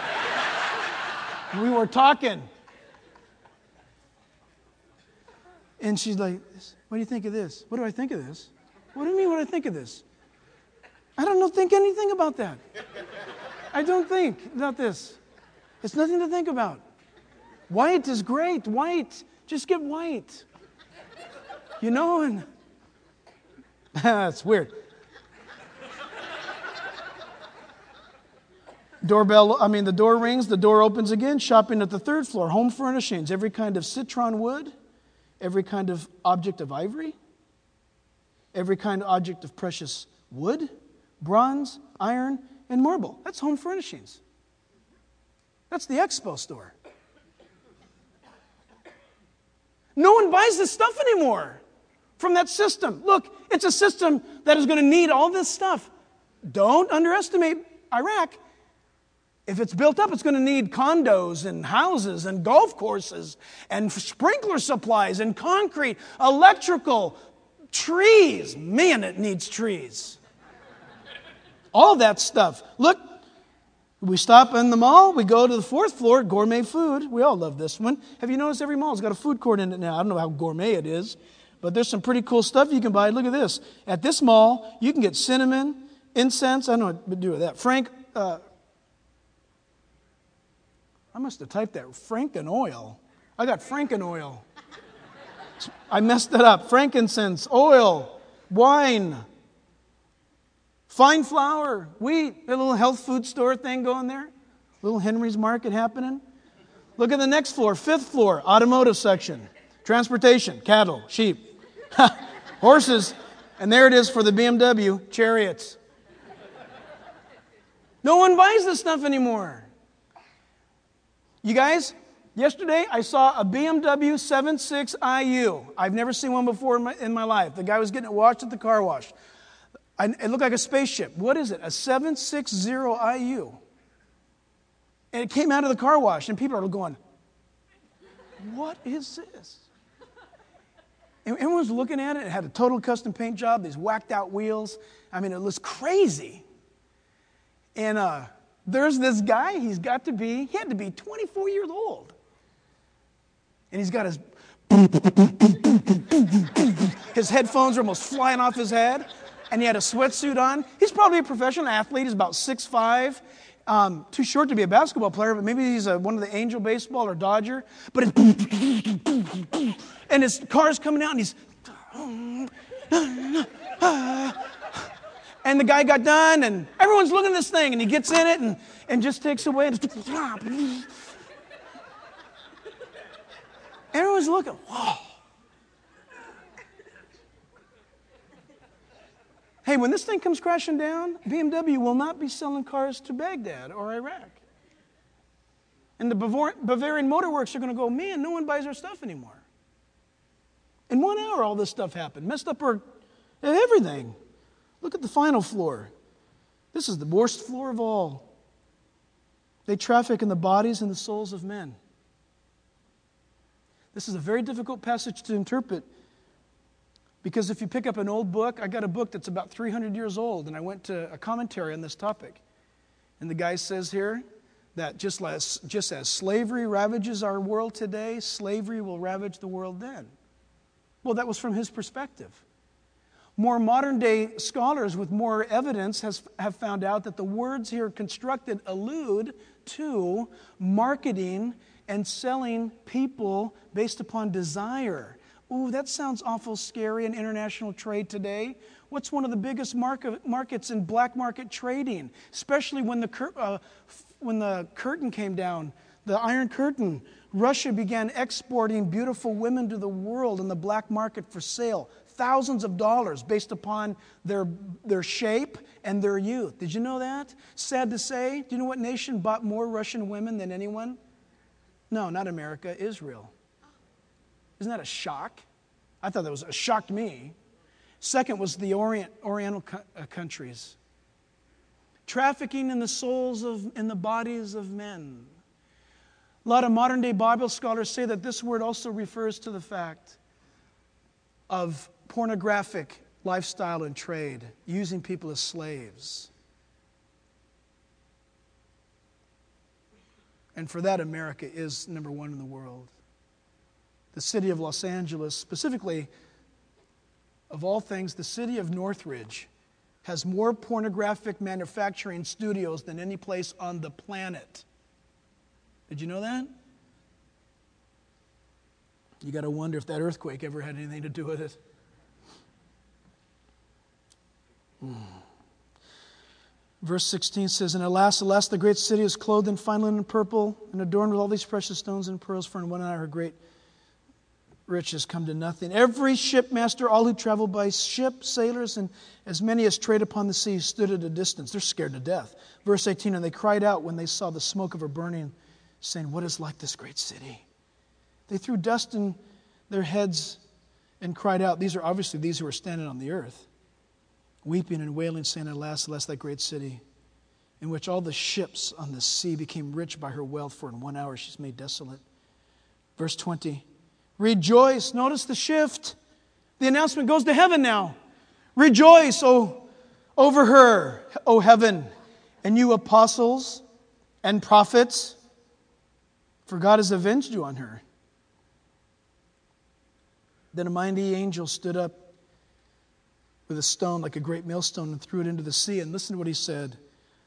we were talking. And she's like, what do you think of this? What do I think of this? What do you mean what do I think of this? I don't know, think anything about that. I don't think about this. It's nothing to think about. White is great. White. Just get white. You know, and that's weird. Doorbell, I mean, the door rings, the door opens again. Shopping at the third floor. Home furnishings, every kind of citron wood, every kind of object of ivory, every kind of object of precious wood, bronze, iron, and marble. That's home furnishings. That's the expo store. No one buys this stuff anymore from that system. Look, it's a system that is going to need all this stuff. Don't underestimate Iraq. If it's built up, it's going to need condos and houses and golf courses and sprinkler supplies and concrete, electrical, trees. Man, it needs trees. All that stuff. Look, we stop in the mall. We go to the fourth floor, gourmet food. We all love this one. Have you noticed every mall's got a food court in it now? I don't know how gourmet it is, but there's some pretty cool stuff you can buy. Look at this. At this mall, you can get cinnamon, incense. I don't know what to do with that. Frank... Uh, I must have typed that, Franken oil. I got Franken oil. I messed it up. Frankincense, oil, wine, fine flour, wheat. A little health food store thing going there. Little Henry's Market happening. Look at the next floor, fifth floor, automotive section. Transportation, cattle, sheep, horses. And there it is for the B M W, chariots. No one buys this stuff anymore. You guys, yesterday I saw a B M W seventy-six I U. I've never seen one before in my, in my life. The guy was getting it washed at the car wash. I, it looked like a spaceship. What is it? A seven sixty I U. And it came out of the car wash, and people are going, what is this? And everyone's looking at it. It had a total custom paint job, these whacked out wheels. I mean, it was crazy. And uh, there's this guy, he's got to be, he had to be twenty-four years old. And he's got his, his headphones are almost flying off his head. And he had a sweatsuit on. He's probably a professional athlete. He's about six five. Um, too short to be a basketball player, but maybe he's a, one of the Angel baseball or Dodger. But it's, and his car's coming out, and he's, and the guy got done, and everyone's looking at this thing, and he gets in it and, and just takes away. And everyone's looking, whoa. Hey, when this thing comes crashing down, B M W will not be selling cars to Baghdad or Iraq. And the Bavar- Bavarian Motor Works are going to go, man, no one buys our stuff anymore. In one hour, all this stuff happened. Messed up our everything. Look at the final floor. This is the worst floor of all. They traffic in the bodies and the souls of men. This is a very difficult passage to interpret. Because if you pick up an old book, I got a book that's about three hundred years old, and I went to a commentary on this topic. And the guy says here that just as, just as slavery ravages our world today, slavery will ravage the world then. Well, that was from his perspective. More modern-day scholars with more evidence has, have found out that the words here constructed allude to marketing and selling people based upon desire. Ooh, that sounds awful scary in international trade today. What's one of the biggest market, markets in black market trading? Especially when the, cur, uh, when the curtain came down, the Iron Curtain. Russia began exporting beautiful women to the world in the black market for sale. Thousands of dollars based upon their, their shape and their youth. Did you know that? Sad to say, do you know what nation bought more Russian women than anyone? No, not America, Israel. Isn't that a shock? I thought that was, it shocked me. Second was the Orient, Oriental co- uh, countries. Trafficking in the souls of, in the bodies of men. A lot of modern day Bible scholars say that this word also refers to the fact of pornographic lifestyle and trade, using people as slaves. And for that, America is number one in the world. The city of Los Angeles, specifically, of all things, the city of Northridge has more pornographic manufacturing studios than any place on the planet. Did you know that? You got to wonder if that earthquake ever had anything to do with it. Hmm. Verse sixteen says, And alas, alas, the great city is clothed in fine linen and purple and adorned with all these precious stones and pearls, for in one hour her great riches come to nothing. Every shipmaster, all who travel by ship, sailors, and as many as trade upon the sea, stood at a distance. They're scared to death. Verse eighteen, And they cried out when they saw the smoke of her burning, saying, What is like this great city? They threw dust in their heads and cried out. These are obviously these who are standing on the earth, weeping and wailing, saying, Alas, alas, that great city, in which all the ships on the sea became rich by her wealth, for in one hour she's made desolate. Verse twenty, Rejoice. Notice the shift. The announcement goes to heaven now. Rejoice, O, over her, O heaven, and you apostles and prophets, for God has avenged you on her. Then a mighty angel stood up with a stone like a great millstone and threw it into the sea. And listen to what he said.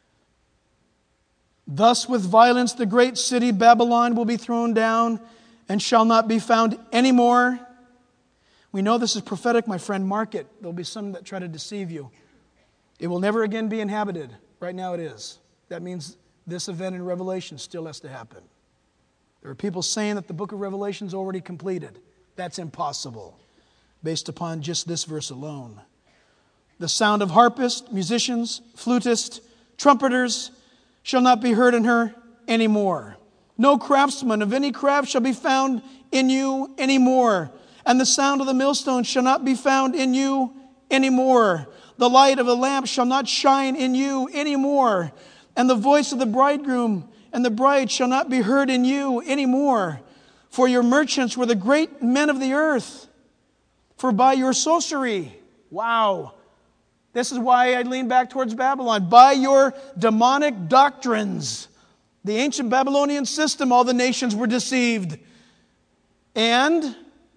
Thus with violence the great city Babylon will be thrown down and shall not be found anymore. We know this is prophetic, my friend. Mark it. There'll be some that try to deceive you. It will never again be inhabited. Right now it is. That means this event in Revelation still has to happen. There are people saying that the book of Revelation is already completed. That's impossible, based upon just this verse alone. The sound of harpists, musicians, flutists, trumpeters shall not be heard in her anymore. No craftsman of any craft shall be found in you anymore. And the sound of the millstone shall not be found in you anymore. The light of the lamp shall not shine in you anymore. And the voice of the bridegroom and the bride shall not be heard in you anymore. For your merchants were the great men of the earth. For by your sorcery, wow, this is why I lean back towards Babylon. By your demonic doctrines, the ancient Babylonian system, all the nations were deceived. And,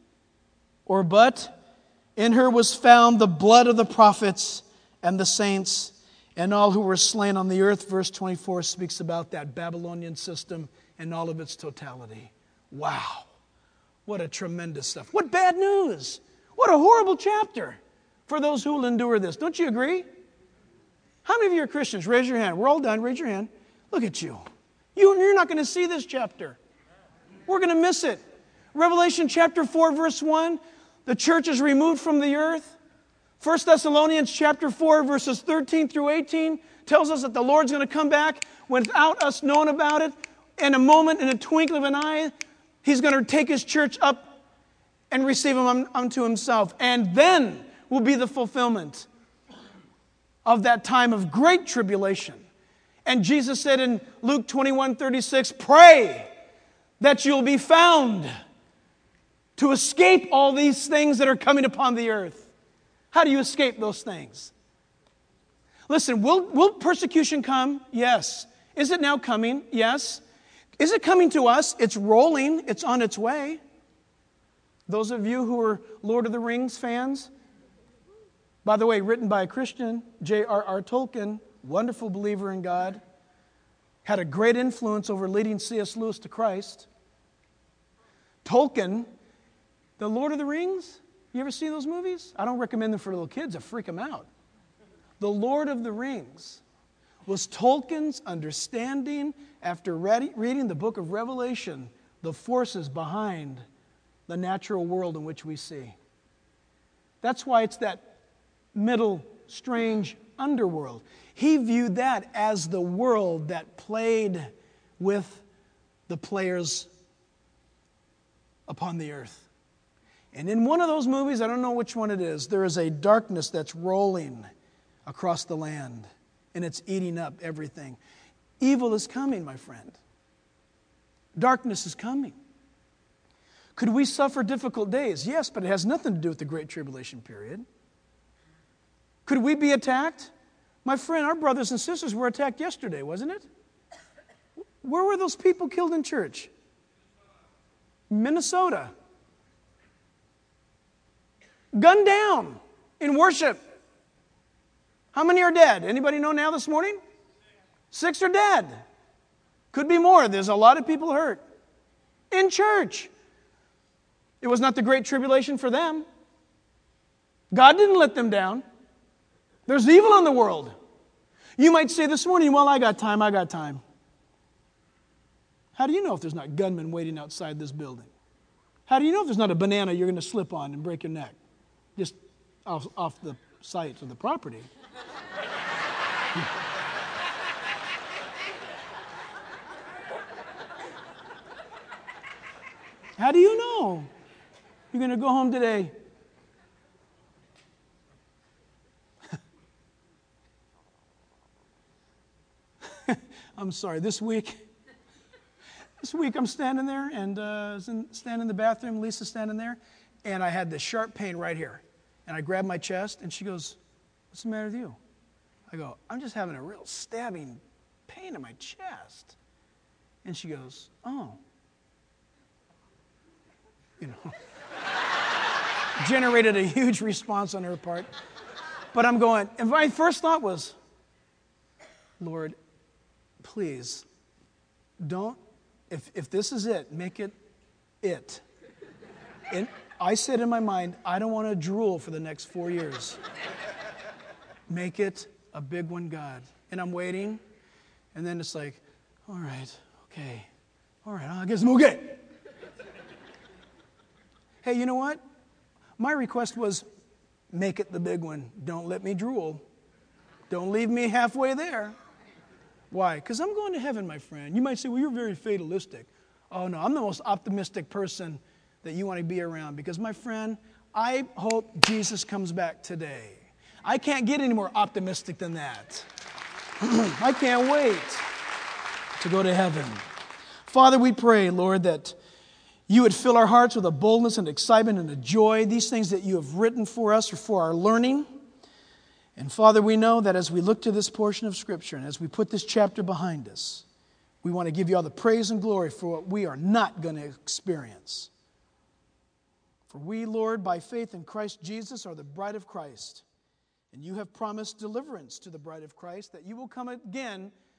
or but, in her was found the blood of the prophets and the saints and all who were slain on the earth. Verse twenty-four speaks about that Babylonian system and all of its totality. Wow. What a tremendous stuff. What bad news. What a horrible chapter for those who will endure this. Don't you agree? How many of you are Christians? Raise your hand. We're all done. Raise your hand. Look at you. you you're not going to see this chapter. We're going to miss it. Revelation chapter four, verse one. The church is removed from the earth. First Thessalonians chapter four, verses thirteen through eighteen tells us that the Lord's going to come back without us knowing about it. In a moment, in a twinkle of an eye, He's going to take His church up and receive them unto Himself. And then will be the fulfillment of that time of great tribulation. And Jesus said in Luke twenty-one thirty-six, pray that you'll be found to escape all these things that are coming upon the earth. How do you escape those things? Listen, will, will persecution come? Yes. Is it now coming? Yes. Is it coming to us? It's rolling. It's on its way. Those of you who are Lord of the Rings fans, by the way, written by a Christian, J R R Tolkien, wonderful believer in God, had a great influence over leading C S Lewis to Christ. Tolkien, the Lord of the Rings, you ever see those movies? I don't recommend them for little kids. They freak them out. The Lord of the Rings was Tolkien's understanding after reading the book of Revelation, the forces behind the natural world in which we see. That's why it's that middle, strange underworld. He viewed that as the world that played with the players upon the earth. And in one of those movies, I don't know which one it is, there is a darkness that's rolling across the land, and it's eating up everything. Evil is coming, my friend. Darkness is coming. Could we suffer difficult days? Yes, but it has nothing to do with the Great Tribulation period. Could we be attacked? My friend, our brothers and sisters were attacked yesterday, wasn't it? Where were those people killed in church? Minnesota. Gunned down in worship. How many are dead? Anybody know now this morning? Six are dead. Could be more. There's a lot of people hurt. In church. It was not the Great Tribulation for them. God didn't let them down. There's evil in the world. You might say this morning, well, I got time, I got time. How do you know if there's not gunmen waiting outside this building? How do you know if there's not a banana you're going to slip on and break your neck? Just off, off the site of the property. How do you know? You're going to go home today. I'm sorry, this week, this week I'm standing there and uh, standing in the bathroom, Lisa's standing there, and I had this sharp pain right here. And I grabbed my chest, and she goes, what's the matter with you? I go, I'm just having a real stabbing pain in my chest. And she goes, oh. You know, generated a huge response on her part. But I'm going, and my first thought was, Lord, please, don't, if, if this is it, make it it. And I said in my mind, I don't want to drool for the next four years. Make it a big one, God. And I'm waiting, and then it's like, all right, okay, all right, I guess I'm okay. Hey, you know what? My request was, make it the big one. Don't let me drool. Don't leave me halfway there. Why? Because I'm going to heaven, my friend. You might say, well, you're very fatalistic. Oh, no, I'm the most optimistic person that you want to be around. Because, my friend, I hope Jesus comes back today. I can't get any more optimistic than that. I can't wait to go to heaven. Father, we pray, Lord, that you would fill our hearts with a boldness and excitement and a joy. These things that you have written for us are for our learning. And Father, we know that as we look to this portion of Scripture and as we put this chapter behind us, we want to give you all the praise and glory for what we are not going to experience. For we, Lord, by faith in Christ Jesus, are the bride of Christ. And you have promised deliverance to the bride of Christ, that you will come again